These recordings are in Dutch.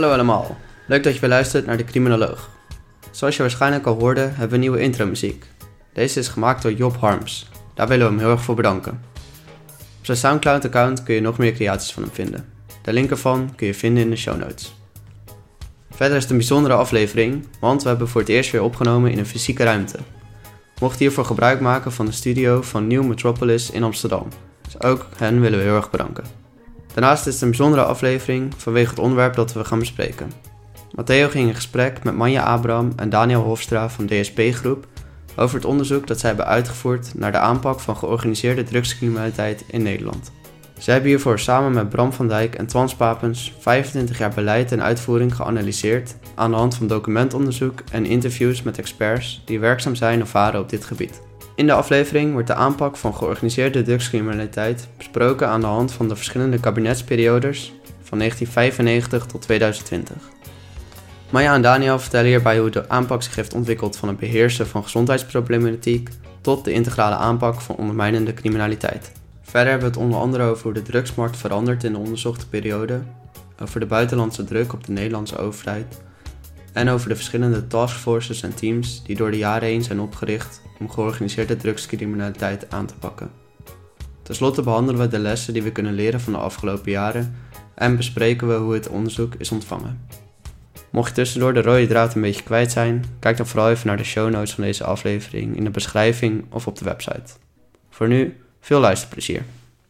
Hallo allemaal, leuk dat je weer luistert naar De Criminoloog. Zoals je waarschijnlijk al hoorde, hebben we nieuwe intromuziek. Deze is gemaakt door Job Harms, daar willen we hem heel erg voor bedanken. Op zijn Soundcloud-account kun je nog meer creaties van hem vinden. De link ervan kun je vinden in de show notes. Verder is het een bijzondere aflevering, want we hebben voor het eerst weer opgenomen in een fysieke ruimte. Mocht hiervoor gebruik maken van de studio van New Metropolis in Amsterdam. Dus ook hen willen we heel erg bedanken. Daarnaast is het een bijzondere aflevering vanwege het onderwerp dat we gaan bespreken. Matteo ging in gesprek met Manja Abraham en Daniel Hofstra van DSP Groep over het onderzoek dat zij hebben uitgevoerd naar de aanpak van georganiseerde drugscriminaliteit in Nederland. Zij hebben hiervoor samen met Bram van Dijk en Twans Papens 25 jaar beleid en uitvoering geanalyseerd aan de hand van documentonderzoek en interviews met experts die werkzaam zijn of waren op dit gebied. In de aflevering wordt de aanpak van georganiseerde drugscriminaliteit besproken aan de hand van de verschillende kabinetsperiodes van 1995 tot 2020. Maya en Daniel vertellen hierbij hoe de aanpak zich heeft ontwikkeld van het beheersen van gezondheidsproblematiek tot de integrale aanpak van ondermijnende criminaliteit. Verder hebben we het onder andere over hoe de drugsmarkt verandert in de onderzochte periode, over de buitenlandse druk op de Nederlandse overheid en over de verschillende taskforces en teams die door de jaren heen zijn opgericht om georganiseerde drugscriminaliteit aan te pakken. Ten slotte behandelen we de lessen die we kunnen leren van de afgelopen jaren en bespreken we hoe het onderzoek is ontvangen. Mocht je tussendoor de rode draad een beetje kwijt zijn, kijk dan vooral even naar de show notes van deze aflevering in de beschrijving of op de website. Voor nu, veel luisterplezier.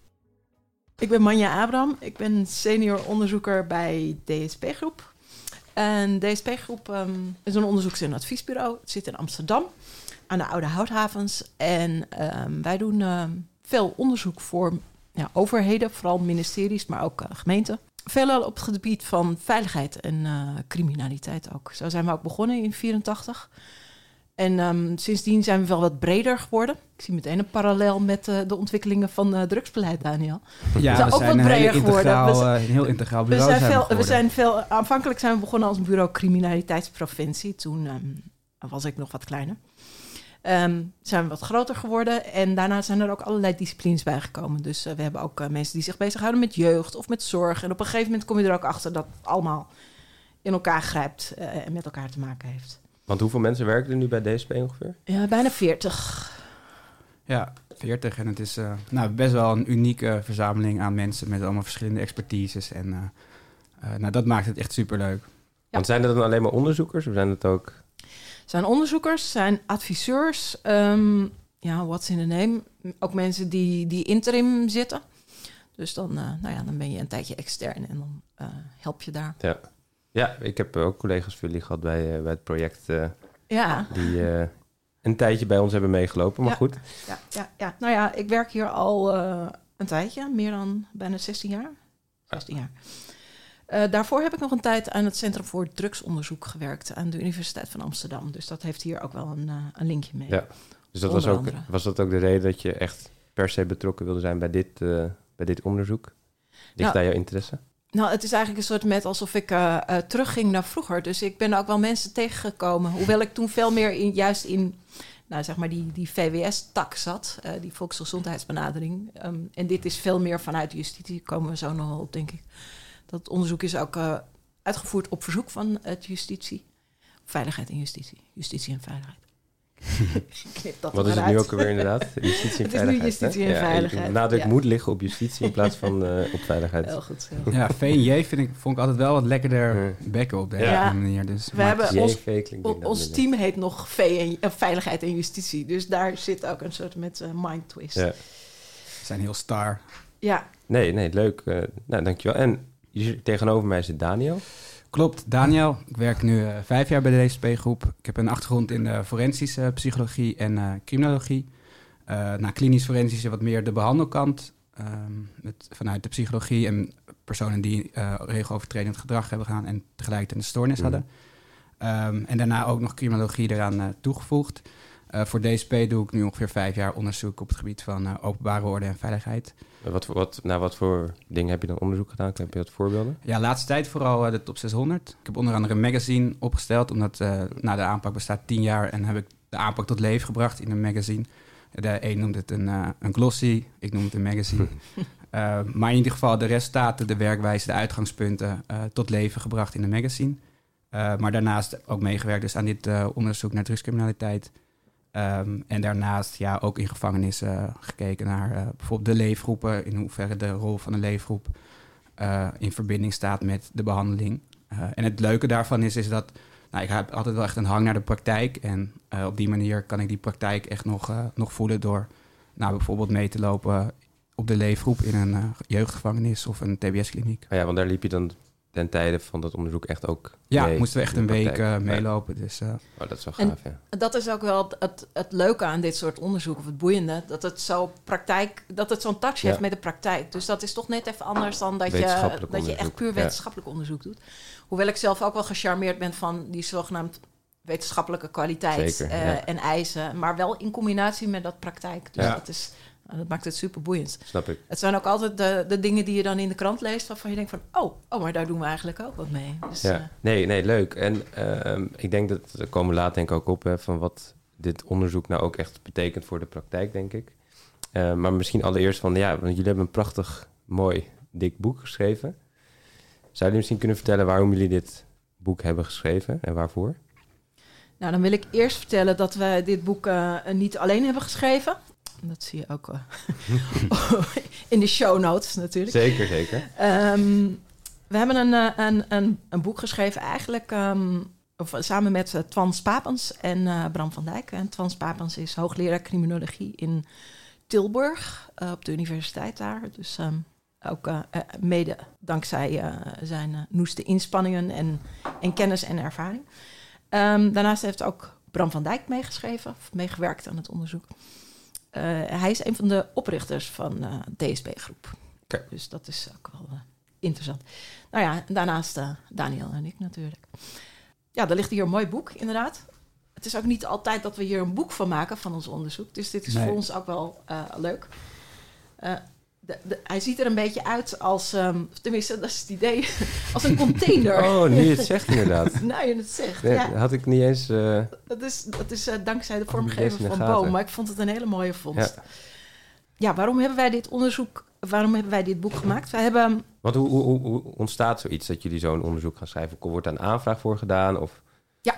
Ik ben Manja Abraham, ik ben senior onderzoeker bij DSP Groep. En DSP Groep is een onderzoeks- en adviesbureau. Het zit in Amsterdam, aan de Oude Houthavens. En wij doen veel onderzoek voor overheden, vooral ministeries, maar ook gemeenten. Veelal op het gebied van veiligheid en criminaliteit ook. Zo zijn we ook begonnen in 1984. En sindsdien zijn we wel wat breder geworden. Ik zie meteen een parallel met de ontwikkelingen van drugsbeleid, Daniel. Ja, we zijn een heel integraal bureau. Aanvankelijk zijn we begonnen als een bureau criminaliteitspreventie. Toen was ik nog wat kleiner. Zijn we wat groter geworden en daarna zijn er ook allerlei disciplines bijgekomen. Dus we hebben ook mensen die zich bezighouden met jeugd of met zorg. En op een gegeven moment kom je er ook achter dat het allemaal in elkaar grijpt en met elkaar te maken heeft. Want hoeveel mensen werken er nu bij DSP ongeveer? Ja, bijna 40. Ja, 40. En het is best wel een unieke verzameling aan mensen met allemaal verschillende expertises. En dat maakt het echt superleuk. Ja. Want zijn dat dan alleen maar onderzoekers of zijn het ook... Zijn onderzoekers, zijn adviseurs, what's in the name. Ook mensen die interim zitten. Dus dan ben je een tijdje extern en dan help je daar. Ja, ik heb ook collega's van jullie gehad bij het project die een tijdje bij ons hebben meegelopen, maar goed. Ja. Nou ja, ik werk hier al een tijdje, meer dan bijna 16 jaar. 16 jaar. Daarvoor heb ik nog een tijd aan het Centrum voor Drugsonderzoek gewerkt aan de Universiteit van Amsterdam. Dus dat heeft hier ook wel een linkje mee. Ja, dus dat was dat ook de reden dat je echt per se betrokken wilde zijn bij dit onderzoek? Ligt daar jouw interesse? Nou, het is eigenlijk een soort met alsof ik terugging naar vroeger. Dus ik ben ook wel mensen tegengekomen. Hoewel ik toen veel meer in die VWS-tak zat. Die volksgezondheidsbenadering. En dit is veel meer vanuit justitie. Daar komen we zo nog wel op, denk ik. Dat onderzoek is ook uitgevoerd op verzoek van het justitie. Veiligheid en justitie. Justitie en veiligheid. Wat is het nu ook alweer inderdaad? Justitie en veiligheid. Het is nu justitie en veiligheid. De nadruk moet liggen op justitie in plaats van op veiligheid. Heel goed. Ja, V&J vond ik altijd wel wat lekkerder bekken op deze manier. Dus we hebben ons team heet nog Veiligheid en Justitie. Dus daar zit ook een soort met mind twist. Ja. We zijn heel star. Ja. Nee, leuk. Dankjewel. En hier tegenover mij zit Daniel. Klopt, Daniel. Ik werk nu 5 jaar bij de DSP-groep. Ik heb een achtergrond in de forensische psychologie en criminologie. Klinisch forensische wat meer de behandelkant. Vanuit de psychologie en personen die regelovertredend gedrag hebben gedaan en tegelijkertijd een stoornis hadden. En daarna ook nog criminologie eraan toegevoegd. Voor DSP doe ik nu ongeveer 5 jaar onderzoek op het gebied van openbare orde en veiligheid. Wat voor dingen heb je dan onderzoek gedaan? Heb je wat voorbeelden? Ja, laatste tijd vooral de top 600. Ik heb onder andere een magazine opgesteld, omdat de aanpak bestaat 10 jaar en heb ik de aanpak tot leven gebracht in een magazine. De een noemt het een glossy, ik noem het een magazine. Maar in ieder geval de resultaten, de werkwijze, de uitgangspunten tot leven gebracht in de magazine. Maar daarnaast ook meegewerkt dus aan dit onderzoek naar drugscriminaliteit. En daarnaast ook in gevangenissen gekeken naar bijvoorbeeld de leefgroepen. In hoeverre de rol van de leefgroep in verbinding staat met de behandeling. En het leuke daarvan is dat ik heb altijd wel echt een hang naar de praktijk. En op die manier kan ik die praktijk echt nog voelen door bijvoorbeeld mee te lopen op de leefgroep in een jeugdgevangenis of een TBS-kliniek. Ja, want daar liep je dan ten tijde van dat onderzoek echt ook moesten we echt een week meelopen. Dus, dat is wel gaaf, en dat is ook wel het leuke aan dit soort onderzoek, of het boeiende, dat het zo'n touch heeft met de praktijk. Dus dat is toch net even anders dan dat je echt puur wetenschappelijk onderzoek doet. Hoewel ik zelf ook wel gecharmeerd ben van die zogenaamd wetenschappelijke kwaliteit en eisen, maar wel in combinatie met dat praktijk. Dus dat maakt het super boeiend. Snap ik. Het zijn ook altijd de dingen die je dan in de krant leest, waarvan je denkt van, maar daar doen we eigenlijk ook wat mee. Dus, Nee, leuk. En ik denk dat, daar komen we later denk ik ook op, van wat dit onderzoek nou ook echt betekent voor de praktijk, denk ik. Maar misschien allereerst want jullie hebben een prachtig, mooi, dik boek geschreven. Zouden jullie misschien kunnen vertellen waarom jullie dit boek hebben geschreven en waarvoor? Nou, dan wil ik eerst vertellen dat we dit boek niet alleen hebben geschreven. Dat zie je ook in de show notes natuurlijk. Zeker. We hebben een boek geschreven eigenlijk samen met Twans Papens en Bram van Dijk. En Twans Papens is hoogleraar criminologie in Tilburg op de universiteit daar. Dus ook mede dankzij zijn noeste inspanningen en kennis en ervaring. Daarnaast heeft ook Bram van Dijk meegewerkt aan het onderzoek. Hij is een van de oprichters van DSP-groep. Okay. Dus dat is ook wel interessant. Nou ja, daarnaast Daniel en ik natuurlijk. Ja, er ligt hier een mooi boek, inderdaad. Het is ook niet altijd dat we hier een boek van maken van ons onderzoek. Dus dit is voor ons ook wel leuk. Hij ziet er een beetje uit als, tenminste, dat is het idee, als een container. Oh, nu je het zegt inderdaad. Nou, je het zegt, nee, had ik niet eens... Dat is dankzij de vormgever van Boom, maar ik vond het een hele mooie vondst. Ja, waarom hebben wij dit boek gemaakt? Wij hebben... Want hoe ontstaat zoiets dat jullie zo'n onderzoek gaan schrijven? Wordt daar een aanvraag voor gedaan? Of... Ja.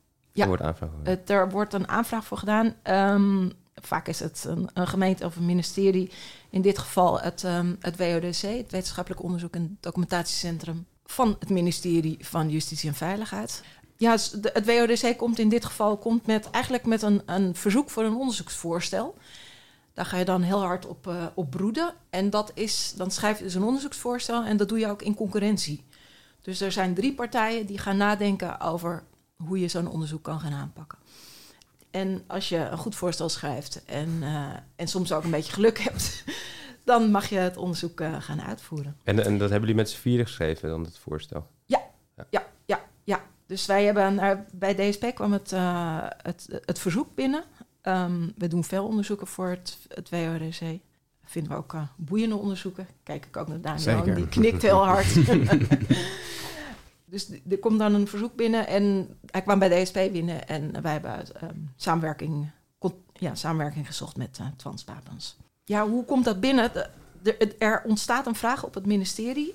Er wordt een aanvraag voor gedaan. Vaak is het een gemeente of een ministerie. In dit geval het WODC, het Wetenschappelijk Onderzoek en Documentatiecentrum van het ministerie van Justitie en Veiligheid. Ja, het WODC komt in dit geval eigenlijk met een verzoek voor een onderzoeksvoorstel. Daar ga je dan heel hard op broeden. En dan schrijf je dus een onderzoeksvoorstel en dat doe je ook in concurrentie. Dus er zijn 3 partijen die gaan nadenken over hoe je zo'n onderzoek kan gaan aanpakken. En als je een goed voorstel schrijft en soms ook een beetje geluk hebt, dan mag je het onderzoek gaan uitvoeren. En dat hebben jullie met z'n 4 geschreven, dan het voorstel? Ja. Dus wij hebben bij DSP kwam het verzoek binnen. We doen veel onderzoeken voor het WODC. Vinden we ook boeiende onderzoeken. Kijk ik ook naar Daniel, die knikt heel hard. Dus er komt dan een verzoek binnen en hij kwam bij DSP binnen en wij hebben samenwerking gezocht met Twans Papens. Ja, hoe komt dat binnen? Er ontstaat een vraag op het ministerie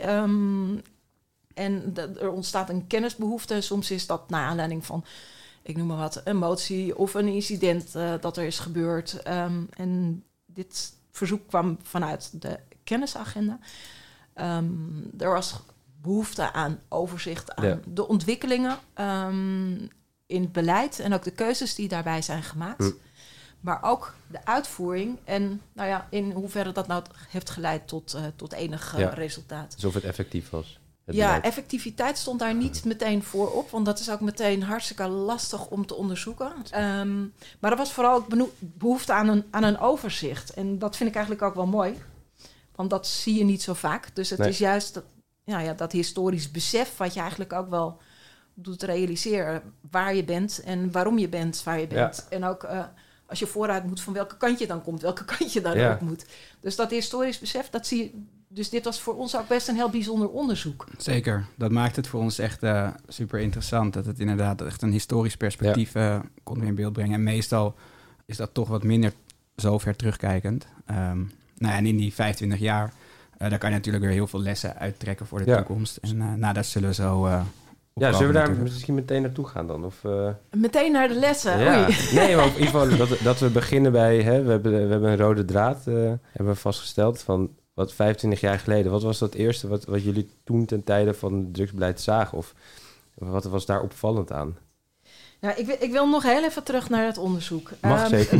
en er ontstaat een kennisbehoefte. Soms is dat naar aanleiding van, ik noem maar wat, een motie of een incident dat er is gebeurd. En dit verzoek kwam vanuit de kennisagenda. Er was behoefte aan overzicht aan de ontwikkelingen in het beleid en ook de keuzes die daarbij zijn gemaakt. Maar ook de uitvoering en in hoeverre dat nou heeft geleid tot enig resultaat. Alsof het effectief was. Effectiviteit stond daar niet meteen voor op, want dat is ook meteen hartstikke lastig om te onderzoeken. Maar er was vooral ook behoefte aan een overzicht. En dat vind ik eigenlijk ook wel mooi, want dat zie je niet zo vaak. Dus het is juist dat historisch besef wat je eigenlijk ook wel doet realiseren waar je bent en waarom je bent waar je bent. Ja. En ook als je vooruit moet van welke kant je dan komt, welke kant je dan ook moet. Dus dat historisch besef, dat zie je. Dus dit was voor ons ook best een heel bijzonder onderzoek. Zeker, dat maakt het voor ons echt super interessant. Dat het inderdaad echt een historisch perspectief kon weer in beeld brengen. En meestal is dat toch wat minder zo ver terugkijkend. En in die 25 jaar Daar kan je natuurlijk weer heel veel lessen uittrekken voor de toekomst. En daar zullen we zo... zullen we daar misschien meteen naartoe gaan dan? Of, Meteen naar de lessen? Ja. Oei. Nee, maar in ieder geval dat we beginnen bij... Hè, we hebben een rode draad, hebben we vastgesteld van... Wat 25 jaar geleden, wat was dat eerste wat jullie toen ten tijde van het drugsbeleid zagen? Of wat was daar opvallend aan? Ja, ik wil nog heel even terug naar het onderzoek. Mag zeker.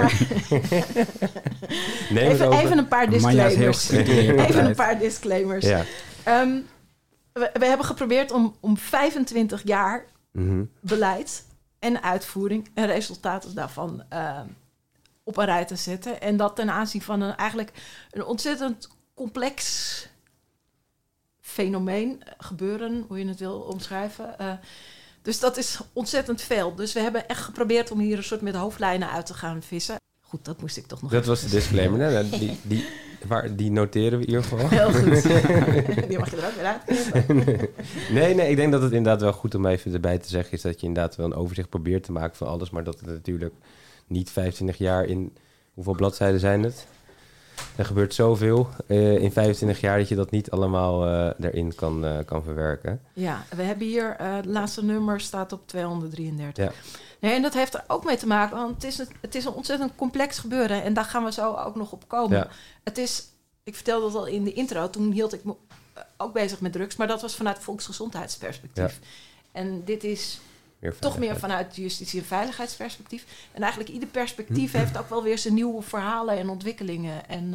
Even een paar disclaimers. Even een paar disclaimers. Ja. We hebben geprobeerd om 25 jaar beleid en uitvoering en resultaten daarvan op een rij te zetten. En dat ten aanzien van eigenlijk een ontzettend complex fenomeen, gebeuren, hoe je het wil omschrijven. Dus dat is ontzettend veel. Dus we hebben echt geprobeerd om hier een soort met hoofdlijnen uit te gaan vissen. Goed, dat moest ik toch nog Dat was de disclaimer, hè? Die noteren we in ieder geval. Heel goed. Die mag je er ook weer uit. Nee, ik denk dat het inderdaad wel goed om even erbij te zeggen is dat je inderdaad wel een overzicht probeert te maken van alles, maar dat het natuurlijk niet 25 jaar in... Hoeveel bladzijden zijn het? Er gebeurt zoveel in 25 jaar dat je dat niet allemaal erin kan verwerken. Ja, we hebben hier... het laatste nummer staat op 233. Ja. Nee, en dat heeft er ook mee te maken, want het is een ontzettend complex gebeuren. En daar gaan we zo ook nog op komen. Ja. Het is... Ik vertelde dat al in de intro. Toen hield ik me ook bezig met drugs. Maar dat was vanuit volksgezondheidsperspectief. Ja. En dit is... Toch meer vanuit justitie- en veiligheidsperspectief. En eigenlijk ieder perspectief heeft ook wel weer zijn nieuwe verhalen en ontwikkelingen. En,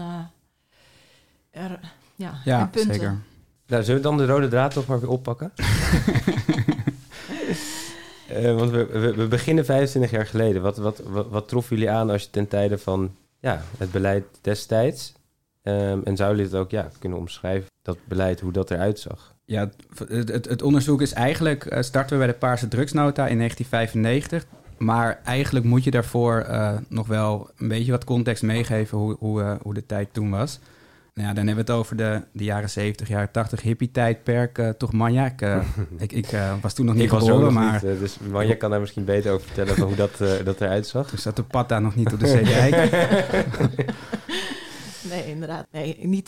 en punten. Zeker. Nou, zullen we dan de rode draad toch maar weer oppakken? Want we beginnen 25 jaar geleden. Wat troffen jullie aan als je ten tijde van het beleid destijds... en zouden jullie het ook kunnen omschrijven, dat beleid, hoe dat eruit zag? Ja, het onderzoek is eigenlijk... starten we bij de Paarse Drugsnota in 1995. Maar eigenlijk moet je daarvoor nog wel een beetje wat context meegeven... hoe de tijd toen was. Nou ja, dan hebben we het over de jaren 70, jaren 80 hippie-tijdperk. Toch Manja? Ik was toen nog niet geboren, maar... Niet, dus Manja kan daar misschien beter over vertellen van hoe dat eruit zag. Toen zat de Patta nog niet op de Zeedijk. Nee, inderdaad. Nee, niet...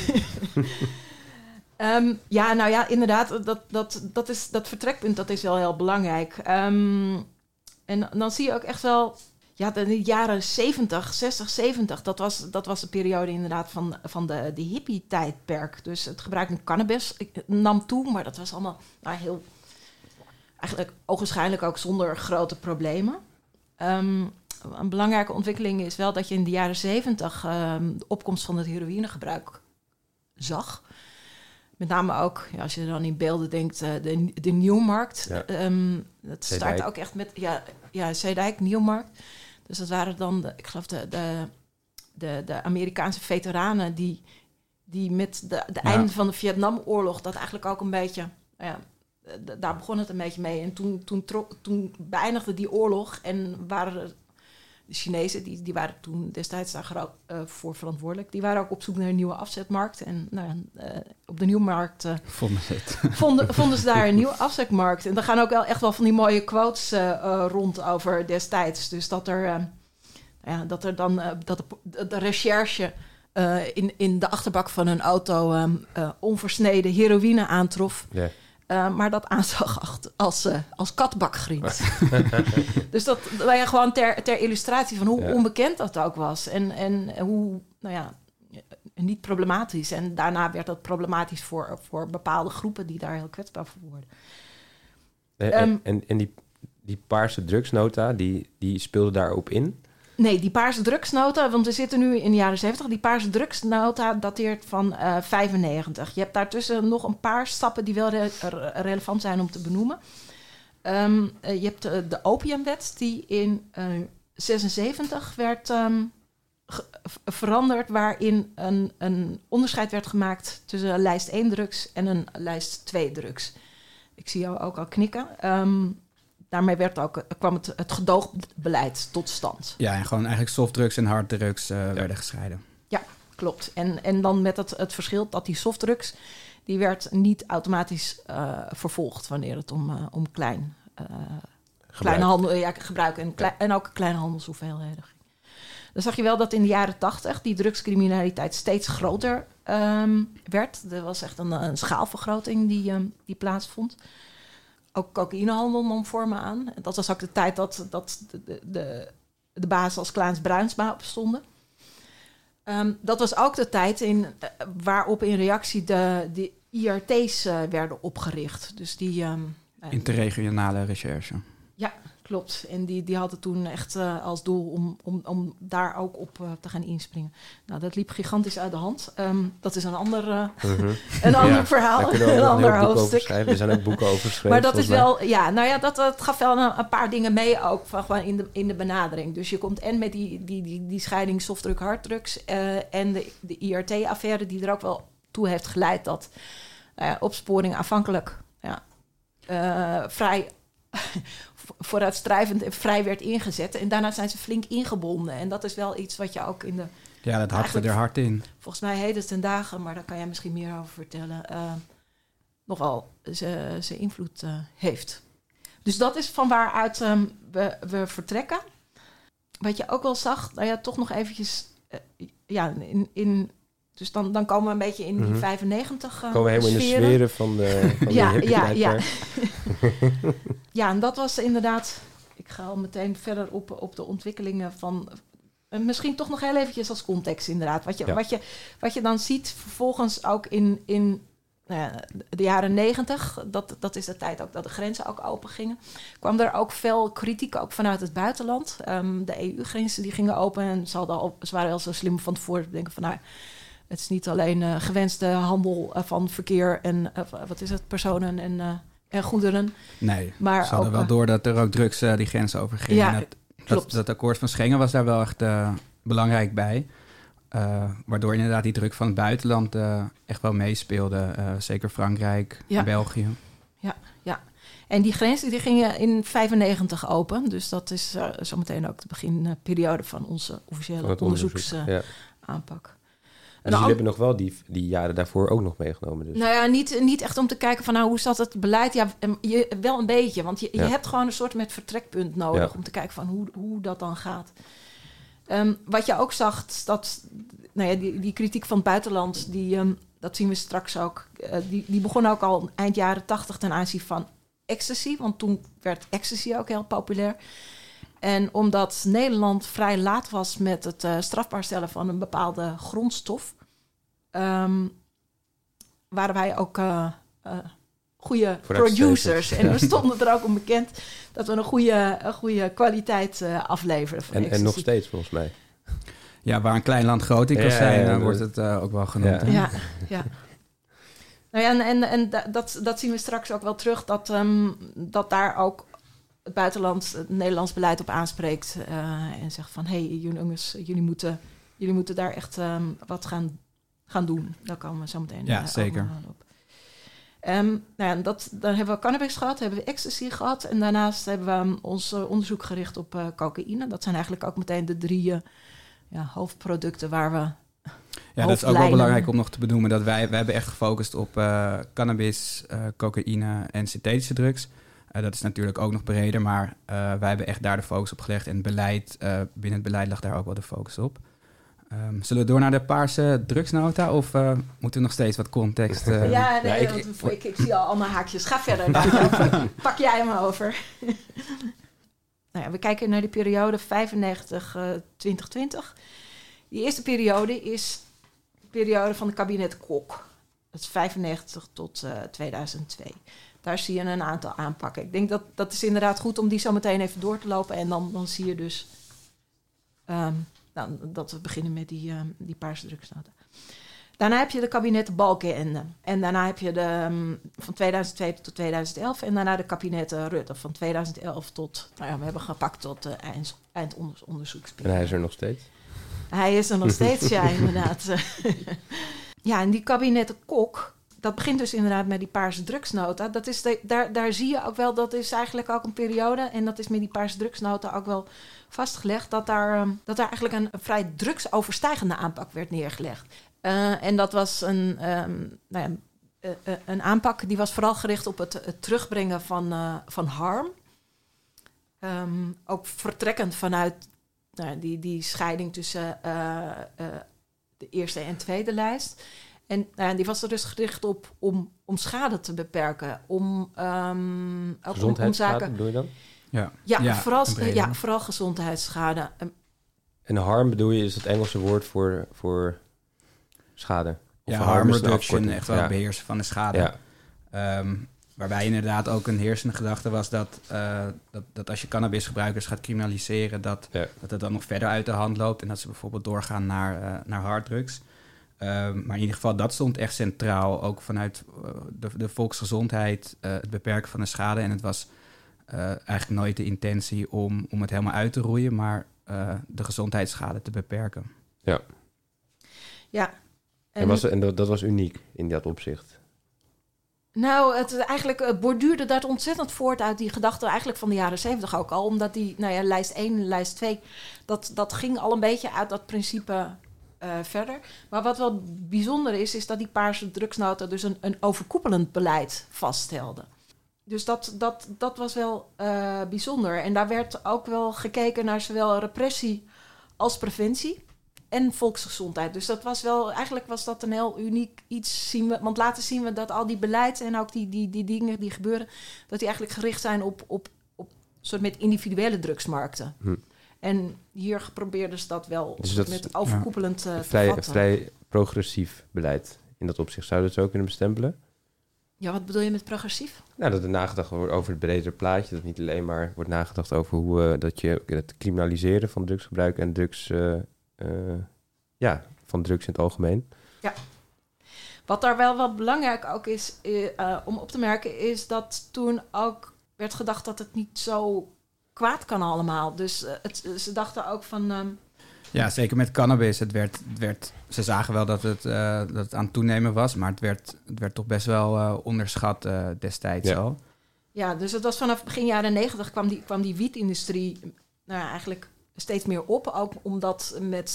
inderdaad, dat vertrekpunt, dat is wel heel belangrijk. En dan zie je ook echt wel... Ja, de jaren 60, 70, dat was de periode inderdaad van de hippie-tijdperk. Dus het gebruik van cannabis nam toe, maar dat was allemaal heel... Eigenlijk ogenschijnlijk ook zonder grote problemen. Een belangrijke ontwikkeling is wel dat je in de jaren 70 de opkomst van het heroïnegebruik zag. Met name ook, als je dan in beelden denkt, de Nieuwmarkt. Ja. Dat start ook echt met... Zeedijk, Nieuwmarkt. Dus dat waren dan, ik geloof, de Amerikaanse veteranen... die met de einde van de Vietnamoorlog... dat eigenlijk ook een beetje... daar begon het een beetje mee. En toen beëindigde die oorlog en waren... De Chinezen, die waren toen destijds daar voor verantwoordelijk. Die waren ook op zoek naar een nieuwe afzetmarkt. En op de Nieuwmarkt vonden ze daar een nieuwe afzetmarkt. En er gaan ook wel echt wel van die mooie quotes rond over destijds. Dus dat de recherche in de achterbak van een auto onversneden heroïne aantrof. Yeah. Maar dat aanzag als katbakgriet. Dus dat gewoon ter illustratie van hoe onbekend dat ook was. En hoe, niet problematisch. En daarna werd dat problematisch voor bepaalde groepen die daar heel kwetsbaar voor worden. En die Paarse drugsnota, die speelde daarop in? Nee, die Paarse drugsnota, want we zitten nu in de jaren 70. Die Paarse drugsnota dateert van 95. Je hebt daartussen nog een paar stappen die wel relevant zijn om te benoemen. Je hebt de opiumwet die in 76 werd veranderd... waarin een onderscheid werd gemaakt tussen een lijst 1 drugs en een lijst 2 drugs. Ik zie jou ook al knikken. Daarmee kwam het gedoogbeleid tot stand. Ja, en gewoon eigenlijk softdrugs en harddrugs werden gescheiden. Ja, klopt. En dan met het verschil dat die softdrugs... die werd niet automatisch vervolgd wanneer het om kleine handel, gebruik en ook kleine handelshoeveelheden ging. Dan zag je wel dat in de jaren 80 die drugscriminaliteit steeds groter werd. Er was echt een schaalvergroting die plaatsvond. Ook cocaïnehandel nam vormen aan. Dat was ook de tijd dat de bazen als Klaas Bruinsma opstonden. Dat was ook de tijd waarop in reactie de IRT's werden opgericht. Dus die... interregionale recherche. Ja, klopt. En die hadden toen echt als doel om daar ook op te gaan inspringen. Nou, dat liep gigantisch uit de hand. Dat is een ander verhaal, een ander hoofdstuk. Er zijn ook boeken over geschreven. Maar dat is wel, dat gaf wel een paar dingen mee ook van gewoon in de benadering. Dus je komt en met die scheiding softdruk-harddrugs en de IRT-affaire die er ook wel toe heeft geleid dat opsporing aanvankelijk vrij vooruitstrevend en vrij werd ingezet. En daarna zijn ze flink ingebonden. En dat is wel iets wat je ook in de... Ja, dat hakte er hard in. Volgens mij heden ten dagen, maar daar kan jij misschien meer over vertellen, nogal zijn invloed heeft. Dus dat is van waaruit we vertrekken. Wat je ook wel zag, toch nog eventjes... Dus dan komen we een beetje in die 95 komen we helemaal in de sferen van de ja. Ja, en dat was inderdaad... Ik ga al meteen verder op de ontwikkelingen van... misschien toch nog heel eventjes als context inderdaad. Wat je dan ziet vervolgens ook in de jaren 90... Dat is de tijd ook dat de grenzen ook open gingen... kwam er ook veel kritiek ook vanuit het buitenland. De EU-grenzen die gingen open... en ze waren wel zo slim van tevoren te denken van... het is niet alleen gewenste handel van verkeer en personen en goederen. Nee, maar ze hadden wel door dat er ook drugs die grens over gingen. Ja, klopt. Dat akkoord van Schengen was daar wel echt belangrijk bij. Waardoor inderdaad die druk van het buitenland echt wel meespeelde. Zeker Frankrijk, België. Ja. En die grenzen die gingen in 95 open. Dus dat is zometeen ook de beginperiode van onze officiële onderzoeksaanpak. Dus jullie hebben nog wel die jaren daarvoor ook nog meegenomen? Dus. Nou ja, niet echt om te kijken van hoe zat het beleid. Ja, wel een beetje. Want je hebt gewoon een soort met vertrekpunt nodig... om te kijken van hoe dat dan gaat. Wat je ook zag, dat die kritiek van het buitenland... dat zien we straks ook. Die begon ook al eind jaren 80 ten aanzien van ecstasy. Want toen werd ecstasy ook heel populair. En omdat Nederland vrij laat was met het strafbaar stellen van een bepaalde grondstof... waren wij ook goede producers. En we stonden er ook om bekend dat we een goede kwaliteit afleveren. En nog steeds volgens mij. Ja, waar een klein land groot in kan zijn, dan wordt het ook wel genoemd. Ja. Nou ja, en dat zien we straks ook wel terug, dat daar ook... het buitenland het Nederlands beleid op aanspreekt en zegt van... jongens, jullie moeten daar echt wat gaan doen. Daar komen we zo meteen zeker. op. Dan hebben we cannabis gehad, hebben we ecstasy gehad... en daarnaast hebben we ons onderzoek gericht op cocaïne. Dat zijn eigenlijk ook meteen de 3 hoofdproducten waar we... Ja, dat is ook wel belangrijk om nog te benoemen... dat wij hebben echt gefocust op cannabis, cocaïne en synthetische drugs... dat is natuurlijk ook nog breder, maar wij hebben echt daar de focus op gelegd. En binnen het beleid lag daar ook wel de focus op. Zullen we door naar de paarse drugsnota of moeten we nog steeds wat context? Ik zie al allemaal haakjes. Ga verder. Pak jij hem over. We kijken naar de periode 95-2020. Die eerste periode is de periode van het kabinet Kok. Dat is 95 tot 2002. Daar zie je een aantal aanpakken. Ik denk dat is inderdaad goed om die zo meteen even door te lopen. En dan zie je dus dat we beginnen met die paarse drugsnota. Daarna heb je de kabinetten Balkenende. En daarna heb je van 2002 tot 2011. En daarna de kabinetten Rutte van 2011 tot... we hebben gepakt tot eindonderzoeksperiode. En hij is er nog steeds? Hij is er nog steeds, ja, inderdaad. En die kabinetten Kok... Dat begint dus inderdaad met die paarse drugsnota. Dat is daar zie je ook wel, dat is eigenlijk ook een periode... en dat is met die paarse drugsnota ook wel vastgelegd... dat daar eigenlijk een vrij drugsoverstijgende aanpak werd neergelegd. En dat was een aanpak die was vooral gericht op het terugbrengen van harm. Ook vertrekkend vanuit die scheiding tussen de eerste en tweede lijst... En die was er dus gericht op om schade te beperken. Ook Gezondheidsschade bedoel je dan? Vooral gezondheidsschade. En harm bedoel je, is het Engelse woord voor schade? Of harm reduction, echt wel beheersen van de schade. Ja. Waarbij inderdaad ook een heersende gedachte was dat als je cannabisgebruikers gaat criminaliseren, dat het dan nog verder uit de hand loopt en dat ze bijvoorbeeld doorgaan naar harddrugs. Maar in ieder geval, dat stond echt centraal, ook vanuit de volksgezondheid, het beperken van de schade. En het was eigenlijk nooit de intentie om het helemaal uit te roeien, maar de gezondheidsschade te beperken. Ja. Ja. En dat was uniek in dat opzicht. Nou, het borduurde daar ontzettend voort uit die gedachte eigenlijk van de jaren 70 ook al. Omdat die, lijst 1 en lijst 2, dat ging al een beetje uit dat principe verder. Maar wat wel bijzonder is dat die paarse drugsnota dus een overkoepelend beleid vaststelde. Dus dat was wel bijzonder. En daar werd ook wel gekeken naar zowel repressie als preventie en volksgezondheid. Dus eigenlijk was dat een heel uniek iets. Want later zien we dat al die beleid en ook die dingen die gebeuren, dat die eigenlijk gericht zijn op soort met individuele drugsmarkten. En hier geprobeerden ze dat wel dus dat met overkoepelend te vatten. Vrij progressief beleid. In dat opzicht zouden ze ook kunnen bestempelen. Ja, wat bedoel je met progressief? Nou, dat er nagedacht wordt over het bredere plaatje. Dat niet alleen maar wordt nagedacht over hoe dat je het criminaliseren van drugsgebruik en van drugs in het algemeen. Ja. Wat daar wel wat belangrijk ook is om op te merken, is dat toen ook werd gedacht dat het niet zo kwaad kan allemaal. Dus ze dachten ook van... Ja, zeker met cannabis. Ze zagen wel dat het aan het toenemen was, maar het werd toch best wel onderschat destijds al. Ja, dus het was vanaf begin jaren 90 kwam die wietindustrie eigenlijk steeds meer op. Ook omdat met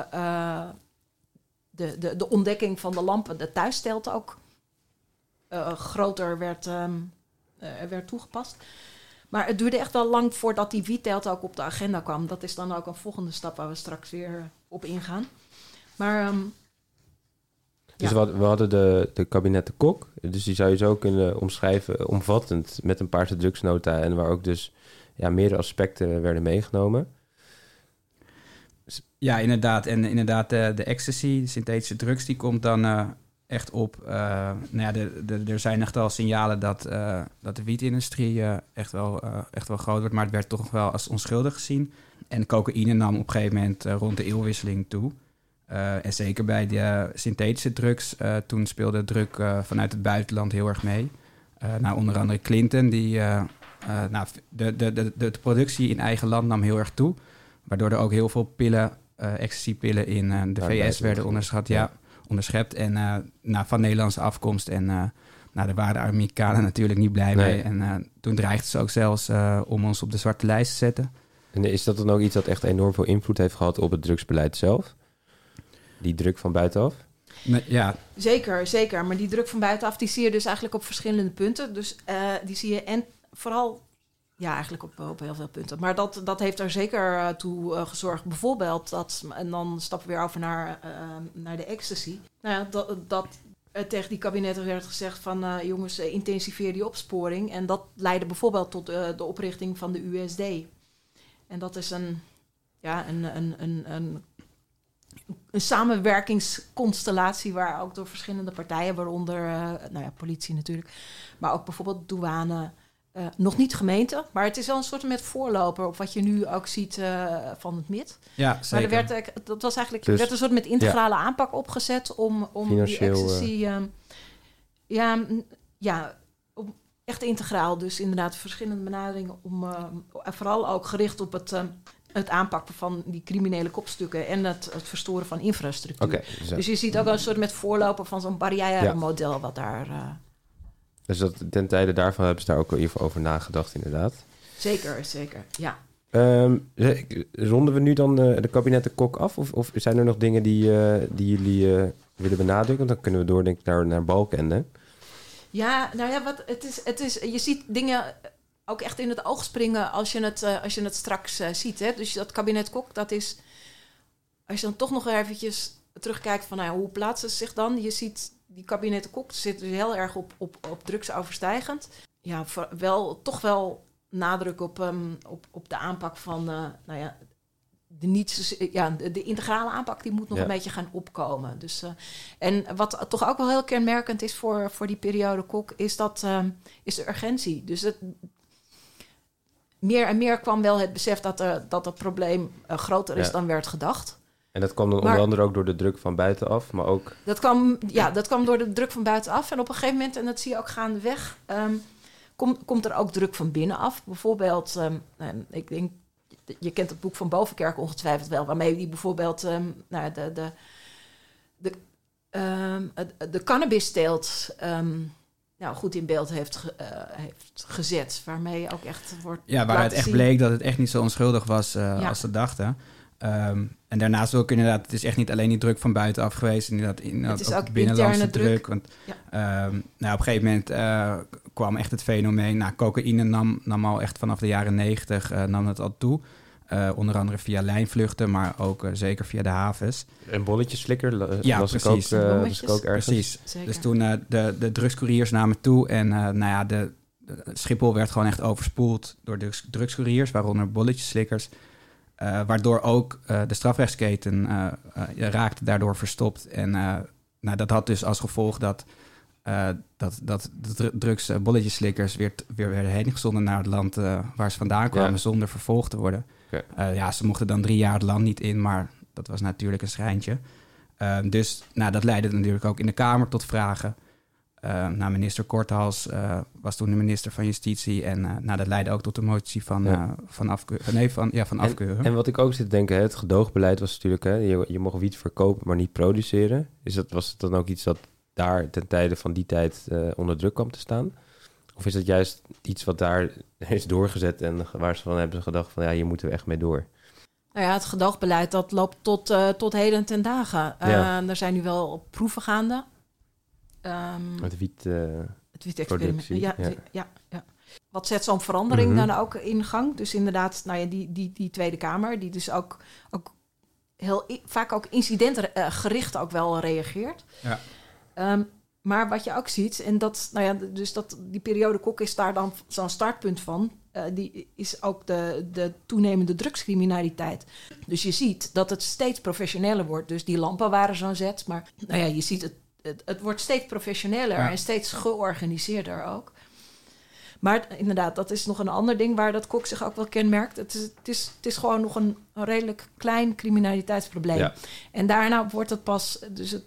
de ontdekking van de lampen de thuisstelte ook groter werd toegepast. Maar het duurde echt wel lang voordat die wietteelt ook op de agenda kwam. Dat is dan ook een volgende stap waar we straks weer op ingaan. Maar... Dus we hadden de kabinetten Kok. Dus die zou je zo kunnen omschrijven, omvattend, met een paarse drugsnota. En waar ook dus meerdere aspecten werden meegenomen. Ja, inderdaad. En inderdaad, de ecstasy, de synthetische drugs, die komt dan echt op. Er zijn echt al signalen dat de wietindustrie echt wel groot wordt. Maar het werd toch wel als onschuldig gezien. En cocaïne nam op een gegeven moment rond de eeuwwisseling toe. En zeker bij de synthetische drugs, toen speelde druk vanuit het buitenland heel erg mee. Onder andere Clinton, de productie in eigen land nam heel erg toe. Waardoor er ook heel veel ecstasy-pillen in de VS werden onderschept. En van Nederlandse afkomst. En daar waren de Amerikanen natuurlijk niet blij mee. En toen dreigden ze ook zelfs om ons op de zwarte lijst te zetten. En is dat dan ook iets dat echt enorm veel invloed heeft gehad op het drugsbeleid zelf? Die druk van buitenaf? Ja. Zeker. Maar die druk van buitenaf, die zie je dus eigenlijk op verschillende punten. Dus die zie je en vooral... Ja, eigenlijk op heel veel punten. Maar dat heeft er zeker toe gezorgd. Bijvoorbeeld en dan stappen we weer over naar de ecstasy. Dat tegen die kabinetten werd gezegd van... jongens, intensiveer die opsporing. En dat leidde bijvoorbeeld tot de oprichting van de USD. En dat is een samenwerkingsconstellatie... waar ook door verschillende partijen, waaronder politie natuurlijk... maar ook bijvoorbeeld douane... nog niet gemeente, maar het is wel een soort met voorloper op wat je nu ook ziet van het MIT. Ja, zeker. Maar er werd een soort met integrale aanpak opgezet om die ecstasy... echt integraal. Dus inderdaad verschillende benaderingen om vooral ook gericht op het aanpakken van die criminele kopstukken en het verstoren van infrastructuur. Okay, dus je ziet ook een soort met voorloper van zo'n barrière-model wat daar... Dus ten tijde daarvan hebben ze daar ook even over nagedacht, inderdaad. Zeker, ja. Ronden we nu dan de kabinetten Kok af? Of zijn er nog dingen die jullie willen benadrukken? Want dan kunnen we door, denk ik, naar Balkenende. Ja, het is, je ziet dingen ook echt in het oog springen als je het straks ziet. Hè? Dus dat kabinet Kok, dat is... Als je dan toch nog eventjes terugkijkt van hoe plaatsen ze zich dan? Je ziet die kabinetten Kok zitten dus heel erg op drugsoverstijgend. Ja, toch wel nadruk op de aanpak van de integrale aanpak die moet nog een beetje gaan opkomen. Dus, en wat toch ook wel heel kenmerkend is voor die periode Kok, is de urgentie. Dus meer en meer kwam wel het besef dat het probleem groter is dan werd gedacht. En dat kwam dan onder andere ook door de druk van buitenaf, maar ook... Dat kwam door de druk van buitenaf. En op een gegeven moment, en dat zie je ook gaandeweg, komt er ook druk van binnenaf. Bijvoorbeeld, ik denk, je kent het boek van Bovenkerk ongetwijfeld wel, waarmee die bijvoorbeeld de cannabisteelt goed in beeld heeft gezet. Waarmee ook echt wordt waaruit echt bleek dat het echt niet zo onschuldig was als ze dachten. En daarnaast ook inderdaad, het is echt niet alleen die druk van buitenaf geweest, inderdaad het is ook binnenlandse druk. Want op een gegeven moment kwam echt het fenomeen. Cocaïne nam al echt vanaf de jaren 90 nam het al toe. Onder andere via lijnvluchten, maar ook zeker via de havens. En bolletjesflikker las ik ook ergens. Precies. Dus toen de drugscouriers namen toe en de Schiphol werd gewoon echt overspoeld door drugscouriers, waaronder bolletjeslikkers. Waardoor ook de strafrechtsketen raakte daardoor verstopt. En dat had dus als gevolg dat de drugsbolletjeslikkers weer werden heen gezonden naar het land waar ze vandaan kwamen zonder vervolgd te worden. Okay. Ze mochten dan 3 jaar het land niet in, maar dat was natuurlijk een schrijntje. Dus dat leidde natuurlijk ook in de Kamer tot vragen. Minister Korthals was toen de minister van Justitie. En dat leidde ook tot de motie van afkeuren. En wat ik ook zit te denken, het gedoogbeleid was natuurlijk... je mocht wiet verkopen, maar niet produceren. Was het dan ook iets dat daar ten tijde van die tijd onder druk kwam te staan? Of is dat juist iets wat daar is doorgezet en waar ze van hebben gedacht van hier moeten we echt mee door? Het gedoogbeleid dat loopt tot heden ten dagen. Er zijn nu wel proeven gaande. Het wiet-experiment. Ja. Wat zet zo'n verandering dan ook in gang? Dus inderdaad, die Tweede Kamer, die dus ook vaak ook incidentgericht ook wel reageert. Ja. Maar wat je ook ziet, en die periode Kok is daar dan zo'n startpunt van, die is ook de toenemende drugscriminaliteit. Dus je ziet dat het steeds professioneler wordt. Dus die lampen waren zo'n zet, maar je ziet het wordt steeds professioneler en steeds georganiseerder ook. Maar inderdaad, dat is nog een ander ding waar dat Kok zich ook wel kenmerkt. Het is gewoon nog een redelijk klein criminaliteitsprobleem. Ja. En daarna wordt het pas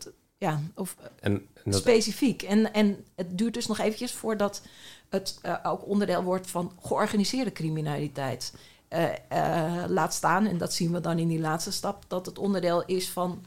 specifiek. En het duurt dus nog eventjes voordat het ook onderdeel wordt van georganiseerde criminaliteit. Laat staan, en dat zien we dan in die laatste stap, dat het onderdeel is van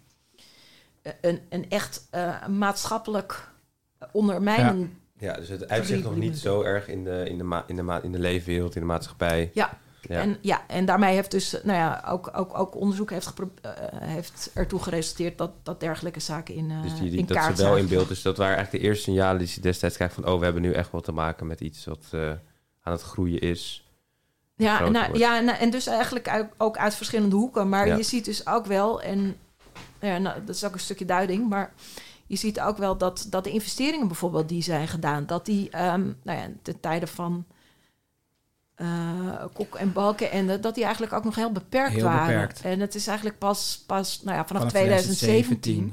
een echt maatschappelijk ondermijnen. Ja, dus het uitzicht nog niet zo erg in de leefwereld, in de maatschappij. En daarmee heeft dus ook onderzoek heeft ertoe geresulteerd dat dergelijke zaken in in kaart dat ze wel in beeld. Dus dat waren eigenlijk de eerste signalen die ze destijds krijgen van we hebben nu echt wel te maken met iets wat aan het groeien is. En dus eigenlijk ook uit verschillende hoeken. Maar je ziet dus ook wel, en dat is ook een stukje duiding, maar je ziet ook wel dat de investeringen bijvoorbeeld die zijn gedaan, dat die ten tijde van Kok en Balkenende, dat die eigenlijk ook nog heel beperkt waren. En het is eigenlijk pas vanaf 2017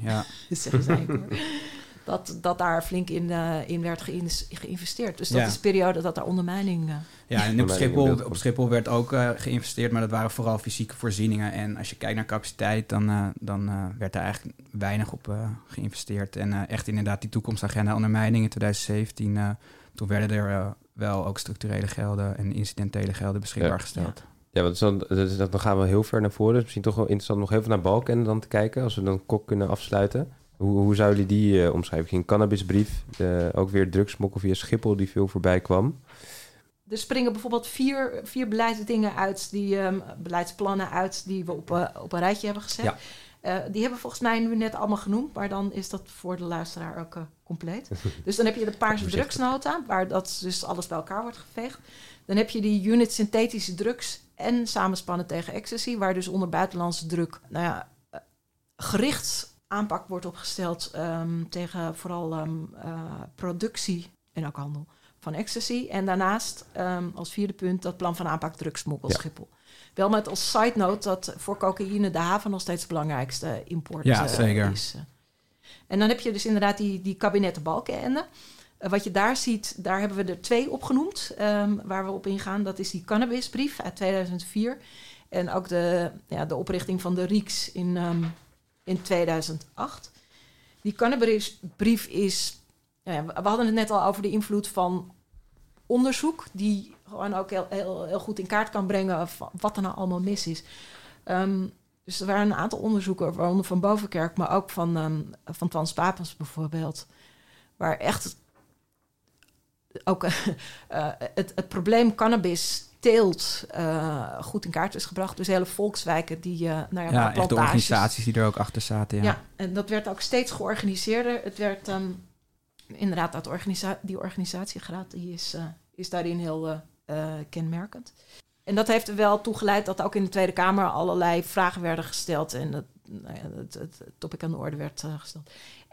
dat daar flink in werd geïnvesteerd. Dus dat is de periode dat daar ondermijning... en op Schiphol werd ook geïnvesteerd, maar dat waren vooral fysieke voorzieningen. En als je kijkt naar capaciteit, dan werd daar eigenlijk weinig op geïnvesteerd. En echt inderdaad die toekomstagenda ondermijning in 2017, toen werden er wel ook structurele gelden en incidentele gelden beschikbaar gesteld. Ja, want dan gaan we heel ver naar voren. Dus misschien toch wel interessant nog even naar Balkenende dan te kijken, als we dan Kok kunnen afsluiten. Hoe zouden jullie die omschrijven? Geen cannabisbrief, ook weer drugsmokkel via Schiphol die veel voorbij kwam. Er springen bijvoorbeeld vier beleidsdingen uit, beleidsplannen uit die we op een rijtje hebben gezet. Ja. Die hebben we volgens mij nu net allemaal genoemd, maar dan is dat voor de luisteraar ook compleet. Dus dan heb je de paarse drugsnota, waar dat dus alles bij elkaar wordt geveegd. Dan heb je die unit synthetische drugs en samenspannen tegen ecstasy, waar dus onder buitenlandse druk gericht aanpak wordt opgesteld tegen vooral productie en ook handel van ecstasy. En daarnaast als vierde punt dat plan van aanpak drugsmokkel Schiphol. Wel met als side note dat voor cocaïne de haven nog steeds het belangrijkste import zeker. is. En dan heb je dus inderdaad die kabinetten Balkenende. Wat je daar ziet, daar hebben we er 2 opgenoemd waar we op ingaan. Dat is die cannabisbrief uit 2004 en ook de oprichting van de RIEKS in 2008. Die cannabisbrief is... we hadden het net al over de invloed van onderzoek... die gewoon ook heel goed in kaart kan brengen... wat er nou allemaal mis is. Dus er waren een aantal onderzoeken... waaronder van Bovenkerk, maar ook van Twans Papens bijvoorbeeld... waar echt ook het probleem cannabis... teelt goed in kaart is gebracht. Dus hele volkswijken die... echt de organisaties die er ook achter zaten. Ja, en dat werd ook steeds georganiseerder. Het werd inderdaad, die organisatiegraad die is daarin heel kenmerkend. En dat heeft er wel toe geleid dat ook in de Tweede Kamer allerlei vragen werden gesteld. En het topic aan de orde werd gesteld.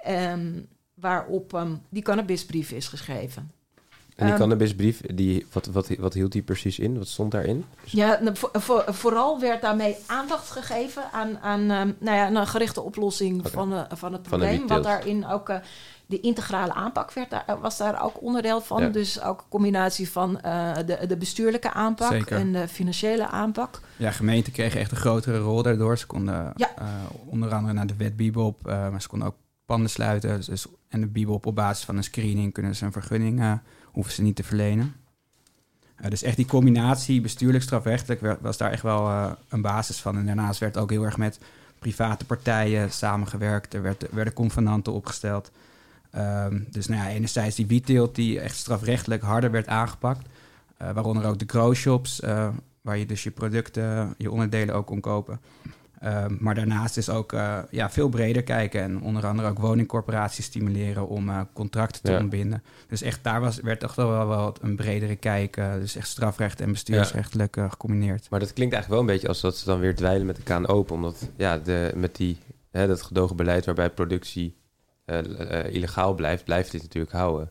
Waarop die cannabisbrief is geschreven. En die cannabisbrief, wat hield die precies in? Wat stond daarin? Vooral werd daarmee aandacht gegeven aan een gerichte oplossing van het probleem. Wat daarin ook de integrale aanpak was daar ook onderdeel van. Ja. Dus ook een combinatie van de bestuurlijke aanpak en de financiële aanpak. Ja, gemeenten kregen echt een grotere rol daardoor. Ze konden onder andere naar de wet Bibop, maar ze konden ook panden sluiten. Dus, en de Bibop op basis van een screening kunnen ze een vergunning... hoeven ze niet te verlenen. Dus echt die combinatie bestuurlijk strafrechtelijk was daar echt wel een basis van. En daarnaast werd ook heel erg met private partijen samengewerkt. Er werden convenanten opgesteld. Dus enerzijds die wietteelt die echt strafrechtelijk harder werd aangepakt. Waaronder ook de growshops, waar je dus je producten, je onderdelen ook kon kopen. Maar daarnaast is ook veel breder kijken en onder andere ook woningcorporaties stimuleren om contracten te ontbinden. Dus echt werd toch wel een bredere kijk, dus echt strafrecht en bestuursrechtelijk gecombineerd. Maar dat klinkt eigenlijk wel een beetje als dat ze dan weer dweilen met de kraan open, omdat met dat gedogen beleid waarbij productie illegaal blijft dit natuurlijk houden.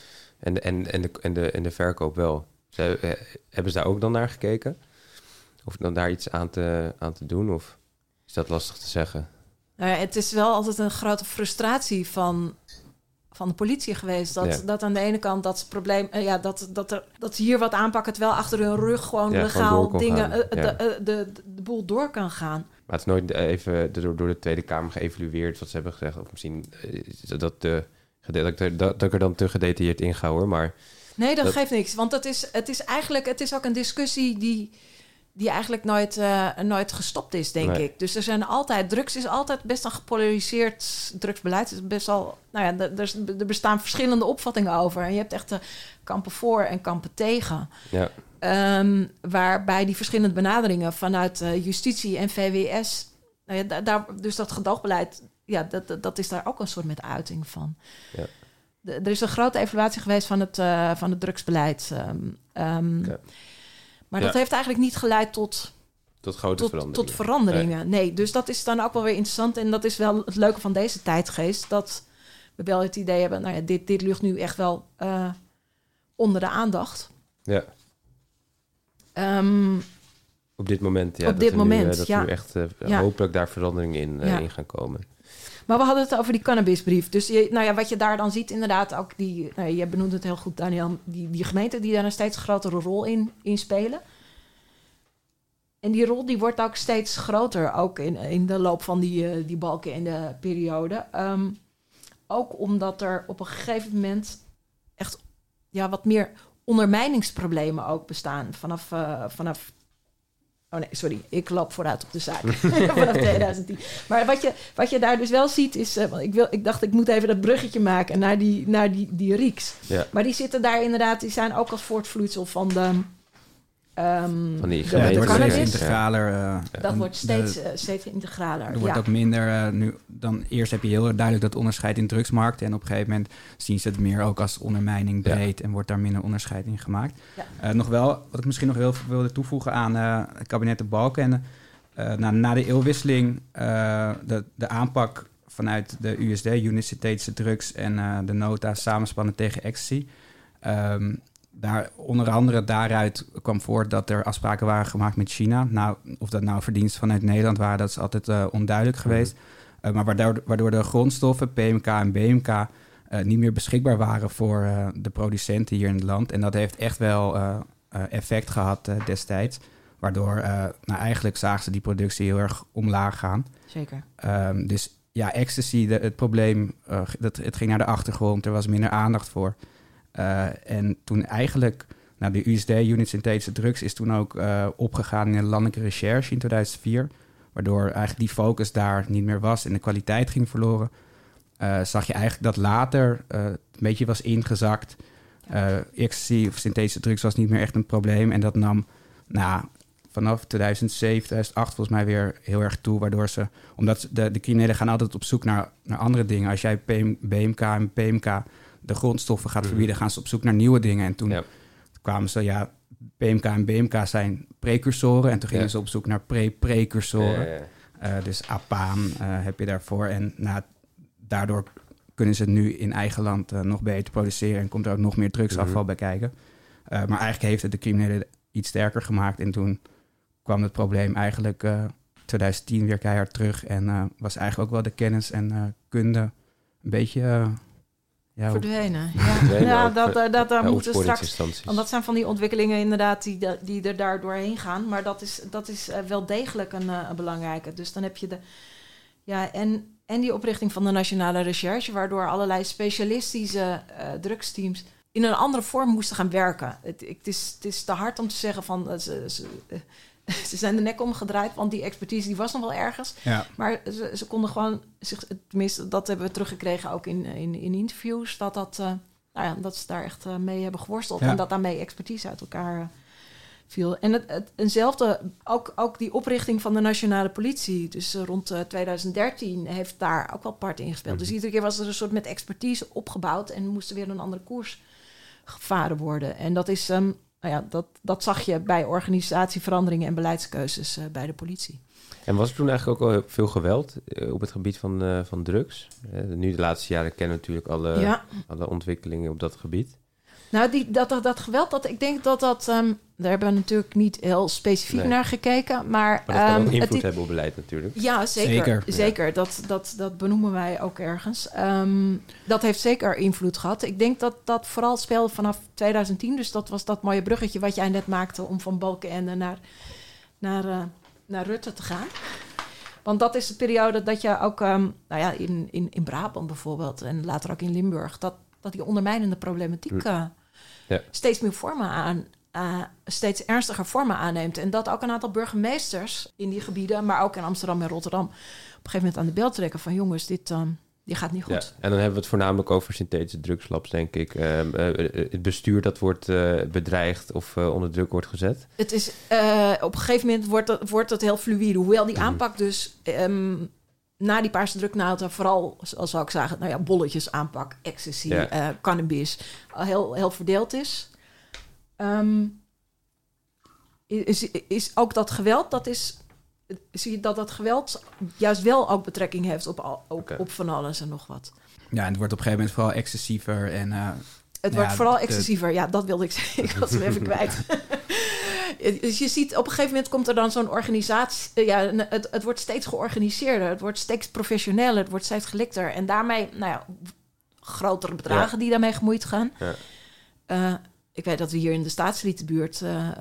En de verkoop wel. Hebben ze daar ook dan naar gekeken? Of dan daar iets aan te doen, of... Is dat lastig te zeggen? Nou ja, het is wel altijd een grote frustratie van de politie geweest. Dat aan de ene kant dat probleem... dat ze hier wat aanpakken... het wel achter hun rug gewoon legaal dingen... de boel door kan gaan. Maar het is nooit even door de Tweede Kamer geëvalueerd... wat ze hebben gezegd. Of misschien dat ik er dan te gedetailleerd in ga, hoor. Maar nee, dat geeft niks. Want het is ook een discussie die eigenlijk nooit gestopt is, denk ik. Dus er zijn altijd... Drugs is altijd best een gepolariseerd drugsbeleid. Het is best al... er bestaan verschillende opvattingen over. En je hebt echt kampen voor en kampen tegen. Ja. Waarbij die verschillende benaderingen vanuit justitie en VWS... dus dat gedoogbeleid... dat is daar ook een soort met uiting van. Ja. Er is een grote evaluatie geweest van het drugsbeleid... Maar dat heeft eigenlijk niet geleid tot veranderingen. Nee, dus dat is dan ook wel weer interessant. En dat is wel het leuke van deze tijdgeest. Dat we wel het idee hebben... dit ligt nu echt wel onder de aandacht. Ja. Op dit moment, ja. Op dit moment, dat nu echt hopelijk daar veranderingen in gaan komen. Maar we hadden het over die cannabisbrief. Dus wat je daar dan ziet, inderdaad ook je benoemt het heel goed, Daniel, die gemeenten die daar een steeds grotere rol in spelen. En die rol die wordt ook steeds groter, ook in de loop van die balken in de periode. Ook omdat er op een gegeven moment echt wat meer ondermijningsproblemen ook bestaan vanaf oh nee, sorry, ik loop vooruit op de zaak. Vanaf 2010. Maar wat je daar dus wel ziet is... ik dacht, ik moet even dat bruggetje maken naar die RIEKS. Ja. Maar die zitten daar inderdaad... Die zijn ook als voortvloeisel van de... van die het wordt steeds integraler. Dat wordt steeds integraler. Er wordt ook minder... nu dan eerst heb je heel duidelijk dat onderscheid in drugsmarkten. En op een gegeven moment zien ze het meer ook als ondermijning breed. En wordt daar minder onderscheid in gemaakt. Ja. Nog wel, wat ik misschien nog wilde toevoegen aan het kabinet de Balkenende. Na de eeuwwisseling, de aanpak vanuit de USD, Unit Synthetische Drugs, en de nota samenspannen tegen ecstasy. Onder andere daaruit kwam voort dat er afspraken waren gemaakt met China. Nou, of dat nou verdiensten vanuit Nederland waren, dat is altijd onduidelijk geweest. Maar waardoor de grondstoffen, PMK en BMK, niet meer beschikbaar waren voor de producenten hier in het land. En dat heeft echt wel effect gehad destijds. Waardoor, eigenlijk zagen ze die productie heel erg omlaag gaan. Zeker. Dus ja, ecstasy, het probleem, het ging naar de achtergrond. Er was minder aandacht voor. En toen eigenlijk, de USD, Unit Synthetische Drugs, is toen ook opgegaan in de landelijke recherche in 2004. Waardoor eigenlijk die focus daar niet meer was en de kwaliteit ging verloren. Zag je eigenlijk dat later een beetje was ingezakt. Ecstasy of synthetische drugs was niet meer echt een probleem. En dat nam vanaf 2007, 2008 volgens mij weer heel erg toe. Waardoor omdat de criminelen gaan altijd op zoek naar andere dingen. Als jij BMK en PMK de grondstoffen gaat verbieden, gaan ze op zoek naar nieuwe dingen. En toen kwamen ze, PMK en BMK zijn precursoren. En toen gingen ze op zoek naar precursoren. Dus apaan heb je daarvoor. En daardoor kunnen ze het nu in eigen land nog beter produceren. En komt er ook nog meer drugsafval bij kijken. Maar eigenlijk heeft het de criminelen iets sterker gemaakt. En toen kwam het probleem eigenlijk 2010 weer keihard terug. En was eigenlijk ook wel de kennis en kunde een beetje verdwenen. Daar moeten we straks. Want dat zijn van die ontwikkelingen inderdaad die er daar doorheen gaan. Maar dat is wel degelijk een belangrijke. Dus dan heb je en die oprichting van de Nationale Recherche, waardoor allerlei specialistische drugsteams in een andere vorm moesten gaan werken. Het is te hard om te zeggen van ze zijn de nek omgedraaid, want die expertise die was nog wel ergens. Ja. Maar ze konden gewoon tenminste, dat hebben we teruggekregen ook in interviews, dat ze daar echt mee hebben geworsteld en dat daarmee expertise uit elkaar viel. En eenzelfde, ook die oprichting van de nationale politie, dus rond 2013, heeft daar ook wel part in gespeeld. Dus iedere keer was er een soort met expertise opgebouwd en moest er weer een andere koers gevaren worden. En dat is, dat zag je bij organisatieveranderingen en beleidskeuzes bij de politie. En was er toen eigenlijk ook al veel geweld op het gebied van drugs? Nu de laatste jaren kennen we natuurlijk alle ontwikkelingen op dat gebied. Nou, dat geweld, ik denk dat daar hebben we natuurlijk niet heel specifiek naar gekeken. Maar dat kan ook invloed hebben op beleid natuurlijk. Ja, zeker. Dat benoemen wij ook ergens. Dat heeft zeker invloed gehad. Ik denk dat vooral speelde vanaf 2010. Dus dat was dat mooie bruggetje wat jij net maakte om van Balkenende naar Rutte te gaan. Want dat is de periode dat je ook in Brabant bijvoorbeeld en later ook in Limburg, dat die ondermijnende problematiek steeds meer vormen steeds ernstiger vormen aanneemt. En dat ook een aantal burgemeesters in die gebieden, maar ook in Amsterdam en Rotterdam, op een gegeven moment aan de bel trekken van jongens, dit gaat niet goed. Ja, en dan hebben we het voornamelijk over synthetische drugslabs, denk ik. Het bestuur dat wordt bedreigd of onder druk wordt gezet. Het is op een gegeven moment wordt het heel fluïde. Hoewel die aanpak dus na die paarse druknota vooral, zoals zou ik zeggen, bolletjes aanpak, ecstasy, cannabis, heel, heel verdeeld is. Is ook dat geweld, zie je dat geweld juist wel ook betrekking heeft op van alles en nog wat. Ja, en het wordt op een gegeven moment vooral excessiever. Het wordt vooral excessiever, ja, dat wilde ik zeggen. Ik was hem even kwijt. Dus je ziet, op een gegeven moment komt er dan zo'n organisatie. Het wordt steeds georganiseerder, het wordt steeds professioneler, het wordt steeds gelikter. En daarmee, grotere bedragen die daarmee gemoeid gaan. Ja. Ik weet dat we hier in de Staatsliedenbuurt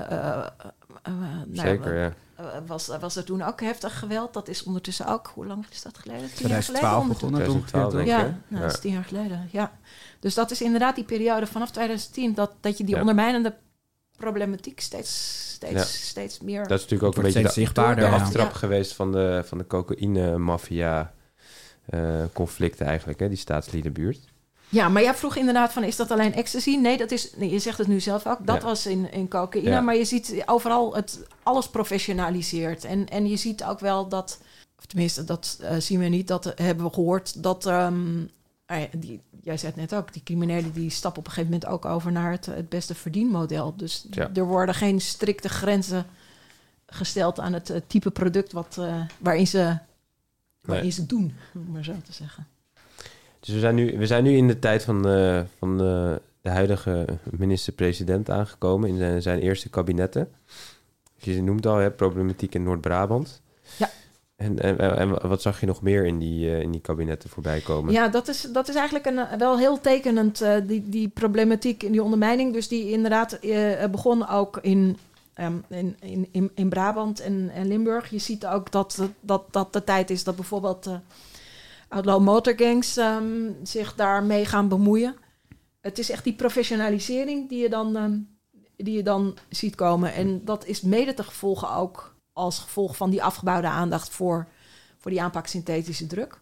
was er toen ook heftig geweld. Dat is ondertussen ook, hoe lang is dat geleden? 2012 begonnen toen. 2012, dat is 10 jaar geleden. Ja. Dus dat is inderdaad die periode vanaf 2010 dat je die ondermijnende problematiek steeds meer. Dat is natuurlijk ook een beetje zichtbaarder. De aftrap geweest van de cocaïne-maffia conflicten eigenlijk, hè, die Staatsliedenbuurt. Ja, maar jij vroeg inderdaad van, is dat alleen ecstasy? Nee, je zegt het nu zelf ook. Dat was in cocaïne. Ja. Maar je ziet overal alles professionaliseert. En je ziet ook wel dat, of tenminste, dat zien we niet, dat hebben we gehoord, dat jij zei het net ook, die criminelen die stappen op een gegeven moment ook over naar het beste verdienmodel. Dus er worden geen strikte grenzen gesteld aan het type product waarin ze doen, om maar zo te zeggen. Dus we zijn nu in de tijd van de huidige minister-president aangekomen in zijn eerste kabinetten. Je noemt al, problematiek in Noord-Brabant. Ja. En wat zag je nog meer in die kabinetten voorbij komen? Ja, dat is eigenlijk wel heel tekenend, die problematiek in die ondermijning. Dus die inderdaad begon ook in Brabant en Limburg. Je ziet ook dat de tijd is dat bijvoorbeeld outlaw motorgangs zich daarmee gaan bemoeien. Het is echt die professionalisering die je dan ziet komen. En dat is mede te gevolgen ook als gevolg van die afgebouwde aandacht voor die aanpak synthetische druk.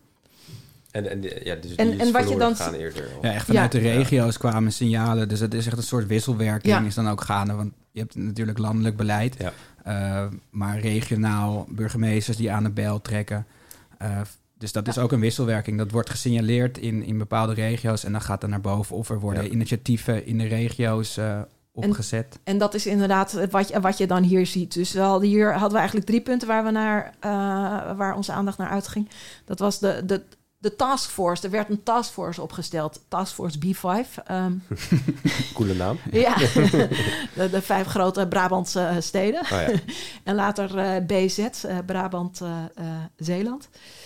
Dus wat je dan gaan eerder. Ja, echt vanuit de regio's kwamen signalen. Dus het is echt een soort wisselwerking is dan ook gaande. Want je hebt natuurlijk landelijk beleid. Ja. Maar regionaal burgemeesters die aan de bel trekken. Dus dat is ook een wisselwerking. Dat wordt gesignaleerd in bepaalde regio's. En dan gaat er naar boven of er worden initiatieven in de regio's opgezet. En dat is inderdaad wat je dan hier ziet. Dus hier hadden we eigenlijk 3 punten waar onze aandacht naar uitging. Dat was de taskforce. Er werd een taskforce opgesteld. Taskforce B5. Coole naam. Ja, de 5 grote Brabantse steden. Oh ja. En later BZ, Brabant-Zeeland.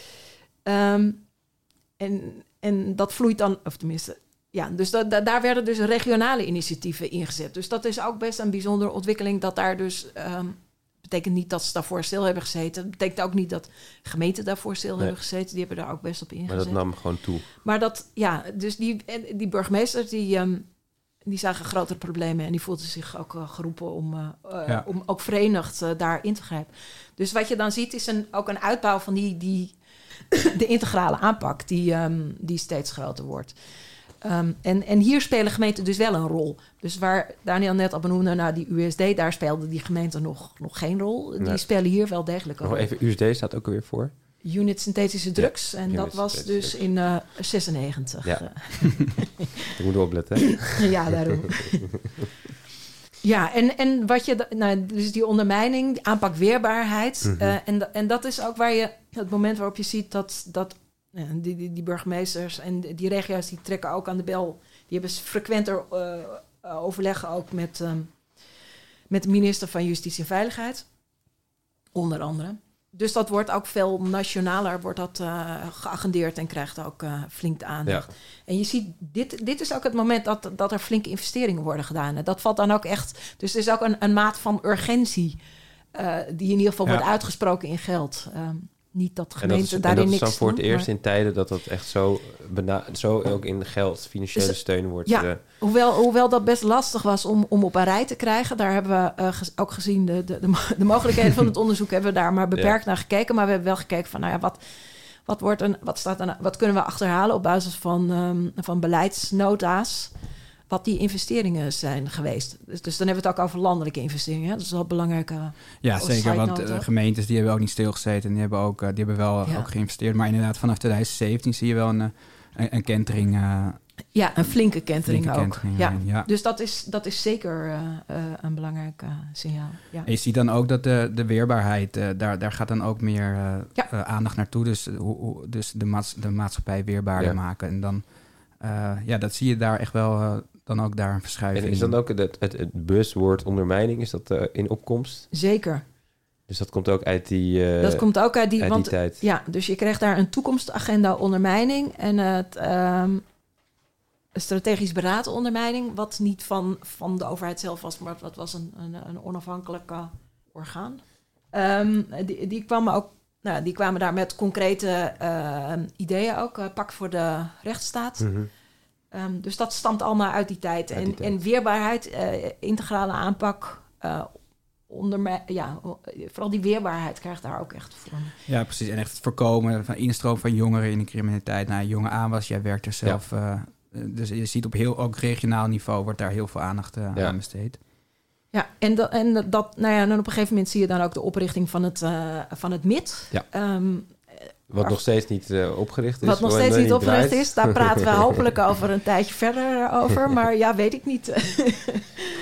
En dat vloeit dan, of tenminste... Ja, dus daar werden dus regionale initiatieven ingezet. Dus dat is ook best een bijzondere ontwikkeling. Dat daar dus... betekent niet dat ze daarvoor stil hebben gezeten. Het betekent ook niet dat gemeenten daarvoor stil hebben gezeten. Die hebben daar ook best op ingezet. Maar dat nam gewoon toe. Maar dus die burgemeesters... Die zagen grotere problemen en die voelden zich ook geroepen om ook verenigd daarin te grijpen. Dus wat je dan ziet is ook een uitbouw van de integrale aanpak die steeds groter wordt. En hier spelen gemeenten dus wel een rol. Dus waar Daniel net al benoemde, die USD, daar speelden die gemeenten nog geen rol. Die spelen hier wel degelijk een rol. Even, USD staat ook alweer voor? Unit synthetische drugs. Ja, en dat was dus in 96. Ja. Ik moet opletten. Ja, daarom. Ja, en wat je... dus die ondermijning, die aanpak weerbaarheid. Mm-hmm. En dat is ook waar je... Het moment waarop je ziet dat die burgemeesters en die regio's... die trekken ook aan de bel. Die hebben frequenter overleggen ook met de minister van Justitie en Veiligheid. Onder andere. Dus dat wordt ook veel nationaler, wordt dat geagendeerd en krijgt ook flink de aandacht. Ja. En je ziet, dit is ook het moment dat er flinke investeringen worden gedaan. En dat valt dan ook echt... Dus er is ook een maat van urgentie die in ieder geval wordt uitgesproken in geld. Niet dat gemeenten daarin niks doen. En dat is dan voor het eerst in tijden dat dat echt zo ook in geld, financiële steun wordt. Ja, hoewel dat best lastig was om op een rij te krijgen. Daar hebben we ook gezien de mogelijkheden van het onderzoek hebben we daar maar beperkt naar gekeken. Maar we hebben wel gekeken van, wat kunnen we achterhalen op basis van beleidsnota's. Wat die investeringen zijn geweest. Dus dan hebben we het ook over landelijke investeringen. Hè? Dat is wel belangrijk. Ja, zeker. Want gemeentes die hebben ook niet stilgezeten. Die hebben wel ook geïnvesteerd. Maar inderdaad, vanaf 2017 zie je wel een kentering. Een flinke kentering ook. Ja. Dus dat is zeker een belangrijk signaal. Ja. En je ziet dan ook dat de weerbaarheid, daar gaat dan ook meer aandacht naartoe. Dus de maatschappij weerbaarder maken. En dan, dat zie je daar echt wel... dan ook daar een verschuiving. En is dan ook het buzzwoord ondermijning, is dat in opkomst? Zeker. Dus dat komt ook uit die dat komt ook uit die tijd. Ja, dus je krijgt daar een toekomstagenda ondermijning en het strategisch beraad ondermijning, wat niet van de overheid zelf was, maar wat was een onafhankelijk orgaan. Die kwamen daar met concrete ideeën ook. Pak voor de rechtsstaat. Mm-hmm. Dus dat stamt allemaal uit die tijd. En weerbaarheid, integrale aanpak, vooral die weerbaarheid krijgt daar ook echt voor. Ja, precies. En echt het voorkomen van instroom van jongeren in de criminaliteit. Jonge aanwas, jij werkt er zelf. Dus je ziet op heel ook regionaal niveau wordt daar heel veel aandacht aan besteed. Ja, en op een gegeven moment zie je dan ook de oprichting van het MIT. Ja. Wat nog steeds niet opgericht is. Wat nog steeds niet opgericht is. Daar praten we hopelijk over een tijdje verder over. Maar weet ik niet. Het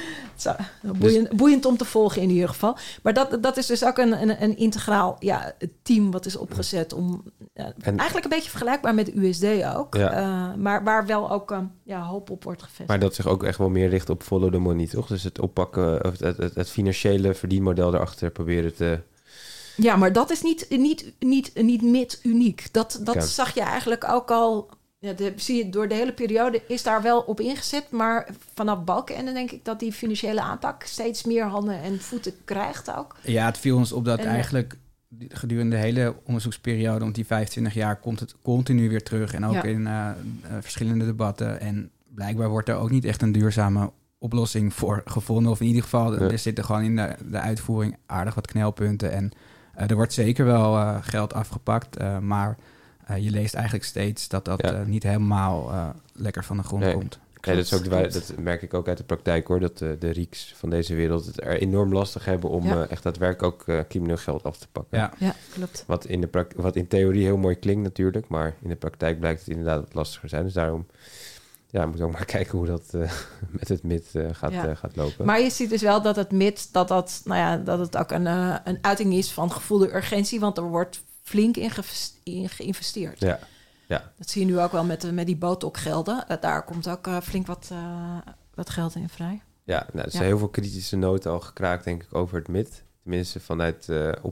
Boeiend om te volgen in ieder geval. Maar dat is dus ook een integraal team wat is opgezet om... eigenlijk een beetje vergelijkbaar met USD ook. Ja. Maar waar wel ook hoop op wordt gevestigd. Maar dat zich ook echt wel meer richt op follow the money, toch? Dus het oppakken, het financiële verdienmodel erachter proberen te... Ja, maar dat is niet MIT uniek. Dat zag je eigenlijk ook al... Ja, zie je door de hele periode is daar wel op ingezet. Maar vanaf Balkenende denk ik dat die financiële aanpak steeds meer handen en voeten krijgt ook. Ja, het viel ons op dat eigenlijk gedurende de hele onderzoeksperiode... om die 25 jaar komt het continu weer terug. En ook in verschillende debatten. En blijkbaar wordt er ook niet echt een duurzame oplossing voor gevonden. Of in ieder geval, er zitten gewoon in de uitvoering aardig wat knelpunten. En er wordt zeker wel geld afgepakt, maar... je leest eigenlijk steeds dat niet helemaal lekker van de grond komt. Nee, dat merk ik ook uit de praktijk hoor. Dat de RIEK's van deze wereld het er enorm lastig hebben om echt daadwerkelijk ook crimineel geld af te pakken. Ja, klopt. Wat in theorie heel mooi klinkt natuurlijk, maar in de praktijk blijkt het inderdaad wat lastiger zijn. Dus daarom moet ook maar kijken hoe dat met het MIT gaat lopen. Maar je ziet dus wel dat het MIT, dat het ook een uiting is van gevoelde urgentie, want er wordt flink in geïnvesteerd. Ja. Dat zie je nu ook wel met die botox-gelden. Daar komt ook flink wat geld in vrij. Ja, er zijn heel veel kritische noten al gekraakt, denk ik, over het MIT. Tenminste, vanuit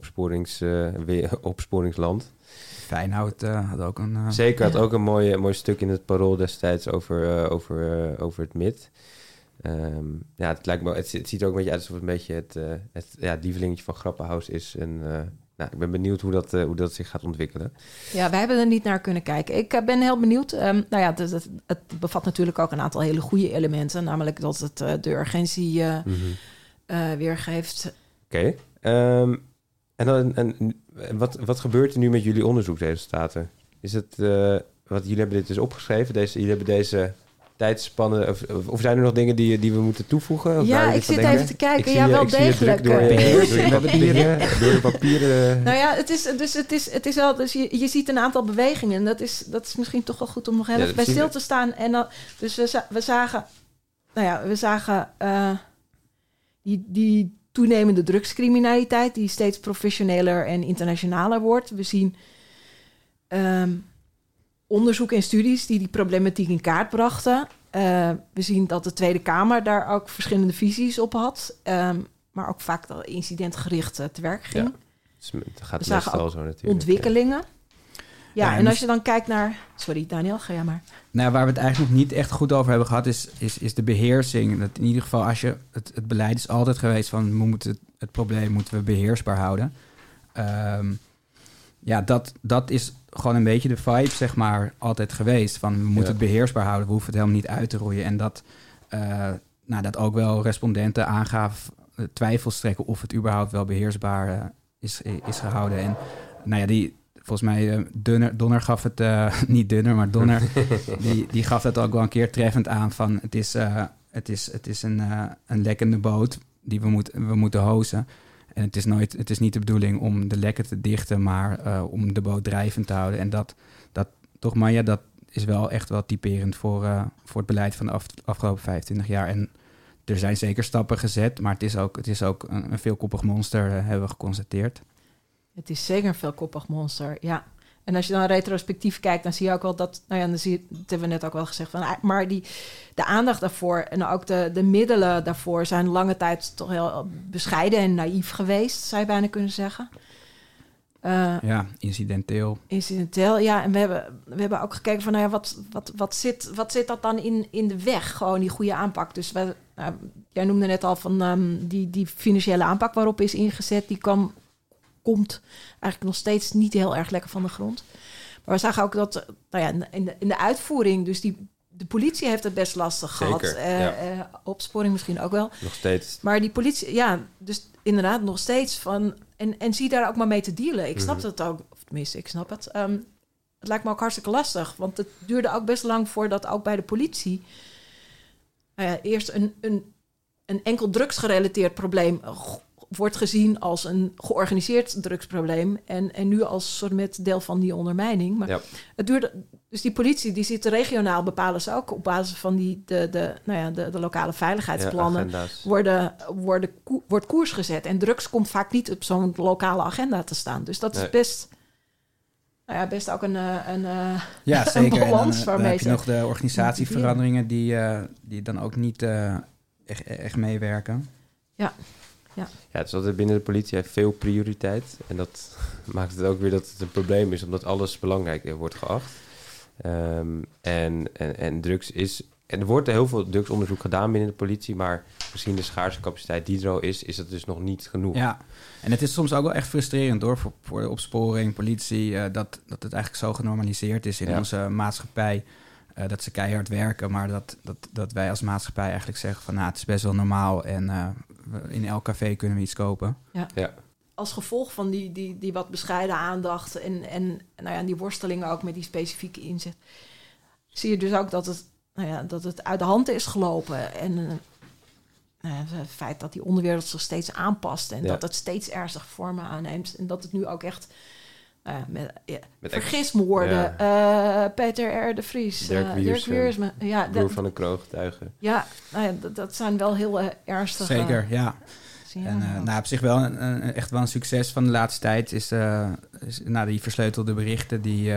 opsporingsland. Feyenoord had ook een... Zeker, had ook een mooi stuk in het Parool destijds over het MIT. Het lijkt me, het ziet er ook een beetje uit alsof het een beetje het lievelingetje van Grappenhaus is. En ik ben benieuwd hoe dat zich gaat ontwikkelen. Ja, wij hebben er niet naar kunnen kijken. Ik ben heel benieuwd. Het bevat natuurlijk ook een aantal hele goede elementen. Namelijk dat het de urgentie weergeeft. Oké. En wat gebeurt er nu met jullie onderzoeksresultaten? Is het, jullie hebben dit dus opgeschreven. Jullie hebben deze tijdspannen... Of zijn er nog dingen die we moeten toevoegen? Of ik zit even te kijken. Ja, wel degelijk. Door de papieren... Nou ja, het is wel... Dus je ziet een aantal bewegingen. Dat is misschien toch wel goed om nog even bij stil te staan. En dus we zagen die toenemende drugscriminaliteit... die steeds professioneler en internationaler wordt. We zien... onderzoek en studies die problematiek in kaart brachten. We zien dat de Tweede Kamer daar ook verschillende visies op had. Maar ook vaak incidentgericht te werk ging. Ja, dus het gaat meestal zo natuurlijk. Ontwikkelingen. Ja, en als je dan kijkt naar... Sorry, Daniel, ga jij maar. Nou, waar we het eigenlijk nog niet echt goed over hebben gehad... is de beheersing. Dat in ieder geval, als je het beleid is altijd geweest... van het probleem moeten we beheersbaar houden. Dat is gewoon een beetje de vibe, zeg maar, altijd geweest. Van we moeten het beheersbaar houden, we hoeven het helemaal niet uit te roeien. En dat ook wel respondenten aangaven, twijfels trekken of het überhaupt wel beheersbaar is gehouden. En volgens mij, Donner gaf het, niet Dunner, maar Donner, die gaf het ook wel een keer treffend aan van het is een lekkende boot die we moeten hozen. En het is niet de bedoeling om de lekken te dichten, maar om de boot drijvend te houden. En dat toch, Manja, dat is wel echt wel typerend voor het beleid van de afgelopen 25 jaar. En er zijn zeker stappen gezet, maar het is ook een veelkoppig monster, hebben we geconstateerd. Het is zeker een veelkoppig monster, ja. En als je dan retrospectief kijkt, dan zie je ook wel dat... dan zie je, dat hebben we net ook wel gezegd. Maar de aandacht daarvoor en ook de middelen daarvoor... zijn lange tijd toch heel bescheiden en naïef geweest, zou je bijna kunnen zeggen. Incidenteel. Incidenteel, ja. En we hebben ook gekeken van... wat zit dat dan in de weg? Gewoon die goede aanpak. Dus jij noemde net al van die financiële aanpak waarop is ingezet... die komt eigenlijk nog steeds niet heel erg lekker van de grond. Maar we zagen ook dat in de uitvoering... dus de politie heeft het best lastig gehad. Opsporing misschien ook wel. Nog steeds. Maar die politie, dus inderdaad nog steeds van... En zie daar ook maar mee te dealen. Ik snap het ook, of tenminste, ik snap het. Het lijkt me ook hartstikke lastig. Want het duurde ook best lang voordat ook bij de politie... eerst een enkel drugsgerelateerd probleem... wordt gezien als een georganiseerd drugsprobleem... en nu als soort met deel van die ondermijning. Maar het duurde Dus die politie, die zit regionaal, bepalen ze ook op basis van de lokale veiligheidsplannen. Wordt koers gezet. En drugs komt vaak niet op zo'n lokale agenda te staan. Dus dat is best ook een zeker. Een balans en waarmee dan heb je nog de organisatieveranderingen die dan ook niet echt meewerken. Ja. Ja, het is altijd binnen de politie heeft veel prioriteit. En dat maakt het ook weer dat het een probleem is, omdat alles belangrijk wordt geacht. En drugs is... En er wordt heel veel drugsonderzoek gedaan binnen de politie, maar misschien de schaarse capaciteit die er al is het dus nog niet genoeg. Ja, en het is soms ook wel echt frustrerend hoor, voor de opsporing, politie, dat het eigenlijk zo genormaliseerd is in onze maatschappij. Dat ze keihard werken, maar dat wij als maatschappij eigenlijk zeggen van het is best wel normaal en in elk café kunnen we iets kopen. Ja. Als gevolg van die wat bescheiden aandacht en die worstelingen ook met die specifieke inzet, zie je dus ook dat het uit de hand is gelopen. En het feit dat die onderwereld zich steeds aanpast en dat het steeds ernstige vormen aanneemt. En dat het nu ook echt met vergismoorden, Peter R. de Vries, Dirk Wiersma, broer van een kroongetuige. Ja, dat zijn wel heel ernstige... Zeker, ja. En op zich wel echt wel een succes van de laatste tijd is die versleutelde berichten die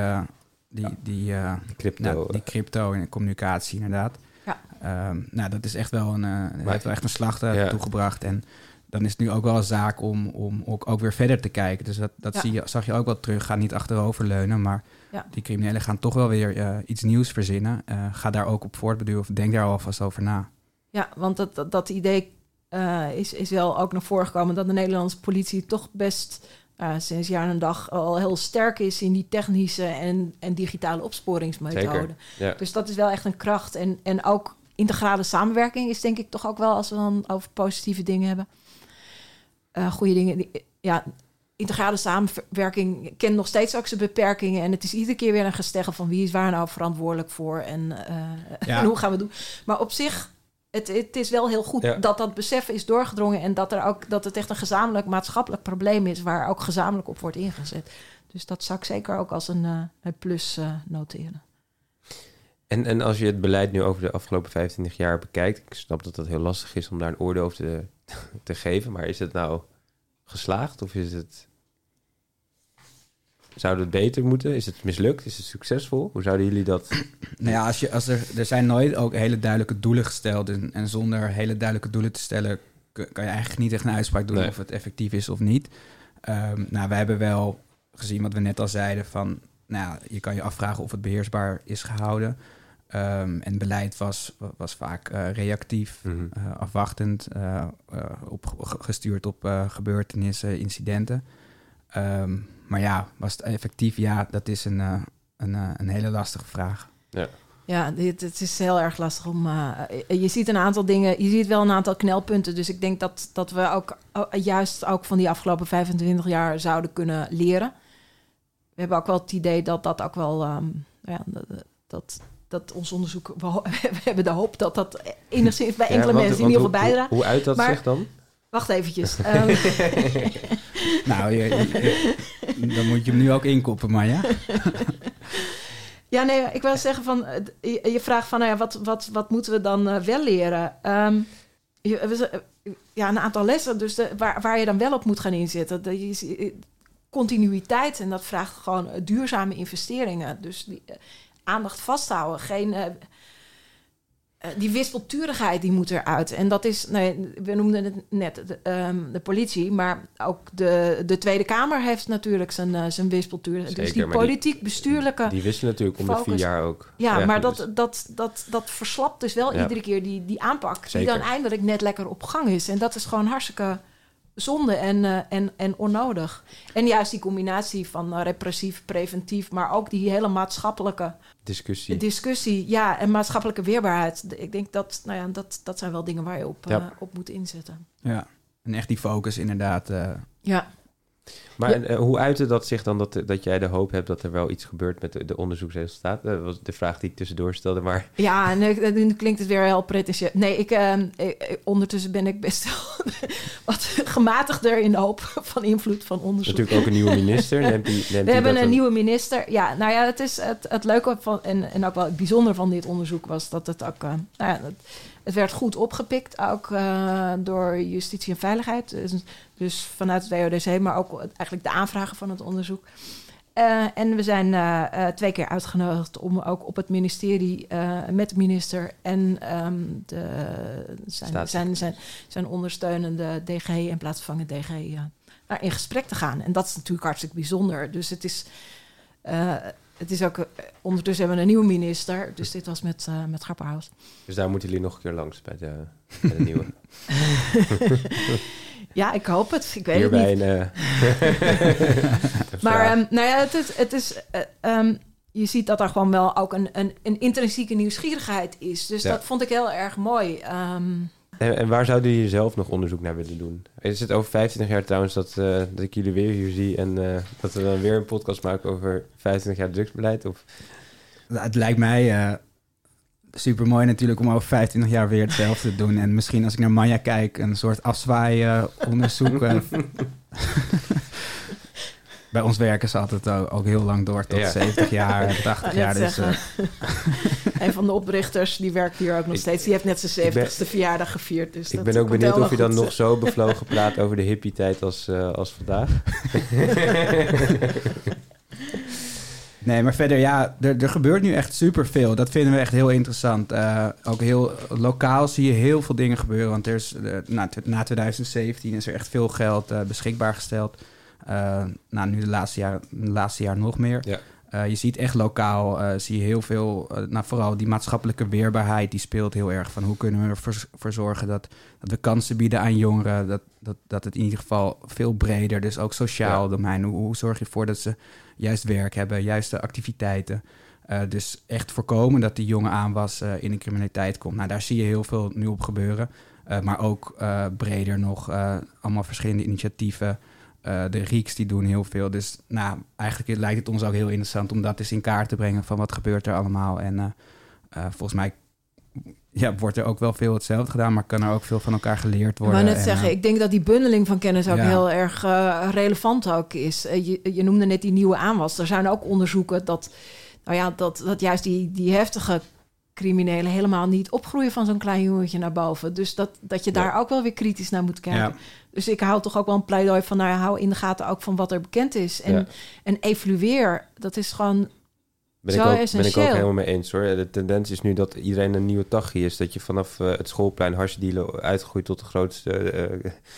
crypto en communicatie inderdaad. Ja. Dat is echt wel heeft wel echt een slag toegebracht. En dan is het nu ook wel een zaak om ook weer verder te kijken. Dus dat zag je ook wel terug. Ga niet achteroverleunen, maar die criminelen gaan toch wel weer iets nieuws verzinnen. Ga daar ook op voortbeduren of denk daar alvast over na. Ja, want dat idee is wel ook naar voren gekomen dat de Nederlandse politie toch best sinds jaar en dag al heel sterk is in die technische en digitale opsporingsmethoden. Ja. Dus dat is wel echt een kracht. En ook integrale samenwerking is denk ik toch ook wel, als we dan over positieve dingen hebben, goede dingen. Integrale samenwerking kent nog steeds ook zijn beperkingen. En het is iedere keer weer een gesteggel van wie is waar nou verantwoordelijk voor en hoe gaan we het doen. Maar op zich, het is wel heel goed dat besef is doorgedrongen en dat het echt een gezamenlijk maatschappelijk probleem is waar ook gezamenlijk op wordt ingezet. Dus dat zou ik zeker ook als een plus noteren. En als je het beleid nu over de afgelopen 25 jaar bekijkt, ik snap dat het heel lastig is om daar een oordeel over te geven, maar is het nou geslaagd of zou het beter moeten? Is het mislukt? Is het succesvol? Hoe zouden jullie dat... Nou ja, er zijn nooit ook hele duidelijke doelen gesteld. En zonder hele duidelijke doelen te stellen kan je eigenlijk niet echt een uitspraak doen of het effectief is of niet. Wij hebben wel gezien wat we net al zeiden van, je kan je afvragen of het beheersbaar is gehouden. En beleid was vaak reactief, afwachtend, gestuurd op gebeurtenissen, incidenten. Maar was het effectief? Ja, dat is een hele lastige vraag. Ja, het is heel erg lastig om... je ziet een aantal dingen, je ziet wel een aantal knelpunten. Dus ik denk dat we ook juist ook van die afgelopen 25 jaar zouden kunnen leren. We hebben ook wel het idee dat ook wel... dat ons onderzoek... We hebben de hoop dat enigszins bij enkele mensen in ieder geval bijdraagt. Hoe uit dat zich dan? Wacht eventjes. Dan moet je hem nu ook inkoppen, maar Ja, nee, ik wil zeggen van... Je vraagt van, wat moeten we dan wel leren? Een aantal lessen, dus waar je dan wel op moet gaan inzetten. Continuïteit, en dat vraagt gewoon duurzame investeringen. Dus aandacht vasthouden, geen... die wispelturigheid die moet eruit. En dat is, we noemden het net de politie, maar ook de Tweede Kamer heeft natuurlijk zijn wispelturigheid. Dus die politiek-bestuurlijke... Die wisten natuurlijk om de 4 jaar ook. Ja, maar dat verslapt dus wel iedere keer die aanpak. Zeker. Die dan eindelijk net lekker op gang is. En dat is gewoon hartstikke zonde en onnodig. En juist die combinatie van repressief, preventief, maar ook die hele maatschappelijke discussie, en maatschappelijke weerbaarheid. Ik denk dat zijn wel dingen waar je op moet inzetten. Ja, en echt die focus inderdaad. Maar hoe uitte dat zich dan dat jij de hoop hebt dat er wel iets gebeurt met de onderzoeksresultaten? Dat was de vraag die ik tussendoor stelde, maar... Ja, en nu klinkt het weer heel pretentieus. Nee, ondertussen ben ik best wel wat gematigder in de hoop van invloed van onderzoek. Natuurlijk ook een nieuwe minister. We hebben een nieuwe minister. Ja, nou ja, het is het leuke van en ook wel het bijzondere van dit onderzoek was dat het ook... het werd goed opgepikt, ook door Justitie en Veiligheid. Dus vanuit het WODC, maar ook eigenlijk de aanvragen van het onderzoek. En we zijn 2 keer uitgenodigd om ook op het ministerie met de minister en zijn ondersteunende DG en plaatsvervangend DG in gesprek te gaan. En dat is natuurlijk hartstikke bijzonder. Dus het is ook... ondertussen hebben we een nieuwe minister. Dus dit was met Grapperhaus. Dus daar moeten jullie nog een keer langs bij de nieuwe. Ja, ik hoop het. Ik weet het niet. Maar je ziet dat er gewoon wel ook een intrinsieke nieuwsgierigheid is. Dus dat vond ik heel erg mooi. En waar zouden jullie zelf nog onderzoek naar willen doen? Is het over 25 jaar trouwens dat ik jullie weer hier zie... en dat we dan weer een podcast maken over 25 jaar drugsbeleid? Of? Het lijkt mij super mooi natuurlijk om over 25 jaar weer hetzelfde te doen. En misschien als ik naar Manja kijk, een soort afzwaai-onderzoek. Bij ons werken ze altijd ook heel lang door, tot 70 jaar, 80 jaar. Dus, een van de oprichters, die werkt hier ook nog steeds. Die heeft net zijn 70ste verjaardag gevierd. Dus ik ben ook benieuwd of je dan nog zo bevlogen praat over de hippie-tijd als vandaag. Nee, maar verder, ja, er gebeurt nu echt superveel. Dat vinden we echt heel interessant. Ook heel lokaal zie je heel veel dingen gebeuren. Want er is, na 2017 is er echt veel geld beschikbaar gesteld. Nu de laatste jaar nog meer. Ja. Je ziet echt lokaal, zie je heel veel... vooral die maatschappelijke weerbaarheid, die speelt heel erg. Van hoe kunnen we ervoor zorgen dat we kansen bieden aan jongeren. Dat het in ieder geval veel breder, dus ook sociaal domein. Hoe zorg je ervoor dat ze juist werk hebben, juiste activiteiten. Dus echt voorkomen dat die jonge aanwas in de criminaliteit komt. Nou, daar zie je heel veel nu op gebeuren. Maar ook breder nog, allemaal verschillende initiatieven... de RIEKs die doen heel veel. Dus eigenlijk lijkt het ons ook heel interessant... om dat eens in kaart te brengen van wat gebeurt er allemaal. En volgens mij wordt er ook wel veel hetzelfde gedaan... maar kan er ook veel van elkaar geleerd worden. Ik wou net zeggen, ik denk dat die bundeling van kennis ook heel erg relevant ook is. Je noemde net die nieuwe aanwas. Er zijn ook onderzoeken dat juist die heftige criminelen helemaal niet opgroeien van zo'n klein jongetje naar boven. Dus dat je daar ook wel weer kritisch naar moet kijken. Ja. Dus ik hou toch ook wel een pleidooi van... hou in de gaten ook van wat er bekend is. En evalueer, dat is gewoon essentieel. Ben ik ook helemaal mee eens, hoor. De tendens is nu dat iedereen een nieuwe tachie is. Dat je vanaf het schoolplein hashdealen uitgegroeid... tot de grootste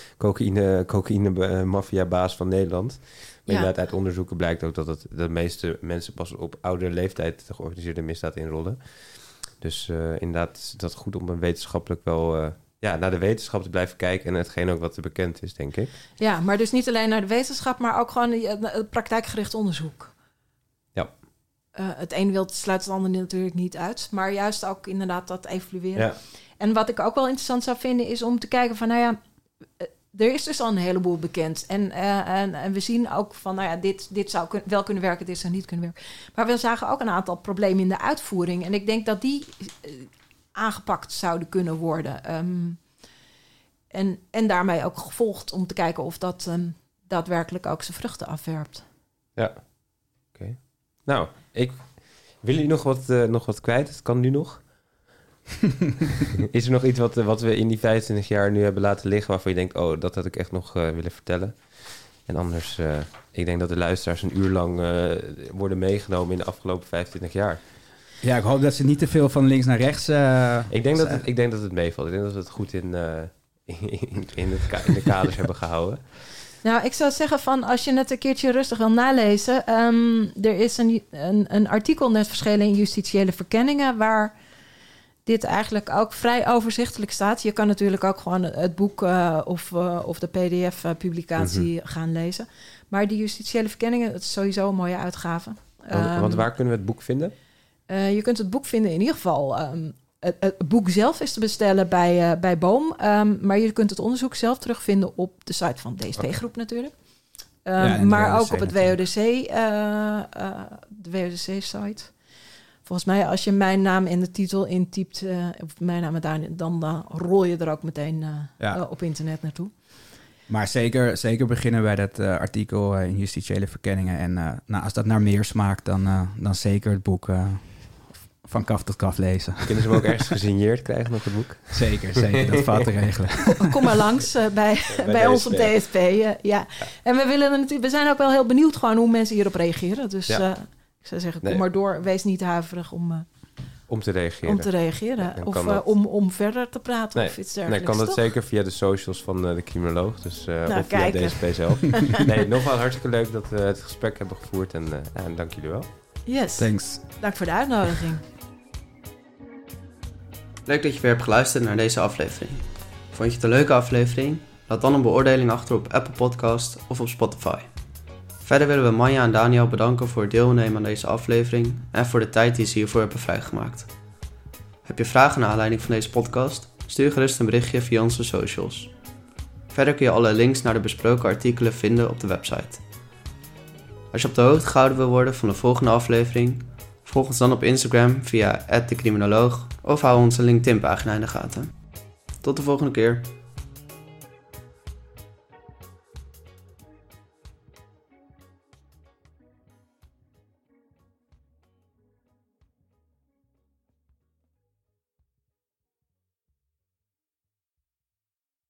cocaïne-maffia-baas van Nederland. Maar inderdaad, uit onderzoeken blijkt ook dat de meeste mensen... pas op oudere leeftijd de georganiseerde misdaad inrollen. Dus inderdaad is dat goed om een wetenschappelijk wel... naar de wetenschap te blijven kijken... en hetgeen ook wat er bekend is, denk ik. Ja, maar dus niet alleen naar de wetenschap... maar ook gewoon praktijkgericht onderzoek. Ja. Het een sluit het ander natuurlijk niet uit... maar juist ook inderdaad dat evalueren. Ja. En wat ik ook wel interessant zou vinden... is om te kijken van, er is dus al een heleboel bekend. En we zien ook van, dit zou wel kunnen werken... dit zou niet kunnen werken. Maar we zagen ook een aantal problemen in de uitvoering. En ik denk dat die... aangepakt zouden kunnen worden. En daarmee ook gevolgd om te kijken of dat daadwerkelijk ook zijn vruchten afwerpt. Ja, oké. Nou, wil jullie nog wat kwijt? Het kan nu nog. Is er nog iets wat we in die 25 jaar nu hebben laten liggen... waarvan je denkt, dat had ik echt nog willen vertellen? En anders, ik denk dat de luisteraars een uur lang worden meegenomen... in de afgelopen 25 jaar. Ja, ik hoop dat ze niet te veel van links naar rechts... Ik denk dat het meevalt. Ik denk dat we het goed in de kaders hebben gehouden. Nou, ik zou zeggen van als je het een keertje rustig wil nalezen... er is een artikel net verschenen in Justitiële Verkenningen... waar dit eigenlijk ook vrij overzichtelijk staat. Je kan natuurlijk ook gewoon het boek of de pdf-publicatie gaan lezen. Maar die Justitiële Verkenningen, dat is sowieso een mooie uitgave. Want waar kunnen we het boek vinden? Je kunt het boek vinden in ieder geval... Het boek zelf is te bestellen bij Boom. Maar je kunt het onderzoek zelf terugvinden op de site van DSP Groep natuurlijk. Maar WODC ook op het WODC, de WODC-site. Volgens mij, als je mijn naam in de titel intypt, of mijn naam dan rol je er ook meteen op internet naartoe. Maar zeker beginnen bij dat artikel in justitiële verkenningen. En als dat naar meer smaakt, dan zeker het boek van kaf tot kaf lezen. Kunnen ze hem ook ergens gesigneerd krijgen nog het boek? Zeker, dat valt te regelen. Kom maar langs bij ons op DSP. Ja. En we zijn ook wel heel benieuwd gewoon hoe mensen hierop reageren. Dus ik zou zeggen, kom maar door. Wees niet huiverig om te reageren. Of om verder te praten of iets dergelijks. Kan dat zeker via de socials van de criminoloog. Dus, of via DSP zelf. Nogmaals hartstikke leuk dat we het gesprek hebben gevoerd. En dank jullie wel. Yes. Thanks. Dank voor de uitnodiging. Leuk dat je weer hebt geluisterd naar deze aflevering. Vond je het een leuke aflevering? Laat dan een beoordeling achter op Apple Podcast of op Spotify. Verder willen we Manja en Daniel bedanken voor het deelnemen aan deze aflevering en voor de tijd die ze hiervoor hebben vrijgemaakt. Heb je vragen naar aanleiding van deze podcast? Stuur gerust een berichtje via onze socials. Verder kun je alle links naar de besproken artikelen vinden op de website. Als je op de hoogte gehouden wil worden van de volgende aflevering, volg ons dan op Instagram via @decriminoloog of hou onze LinkedIn-pagina in de gaten. Tot de volgende keer.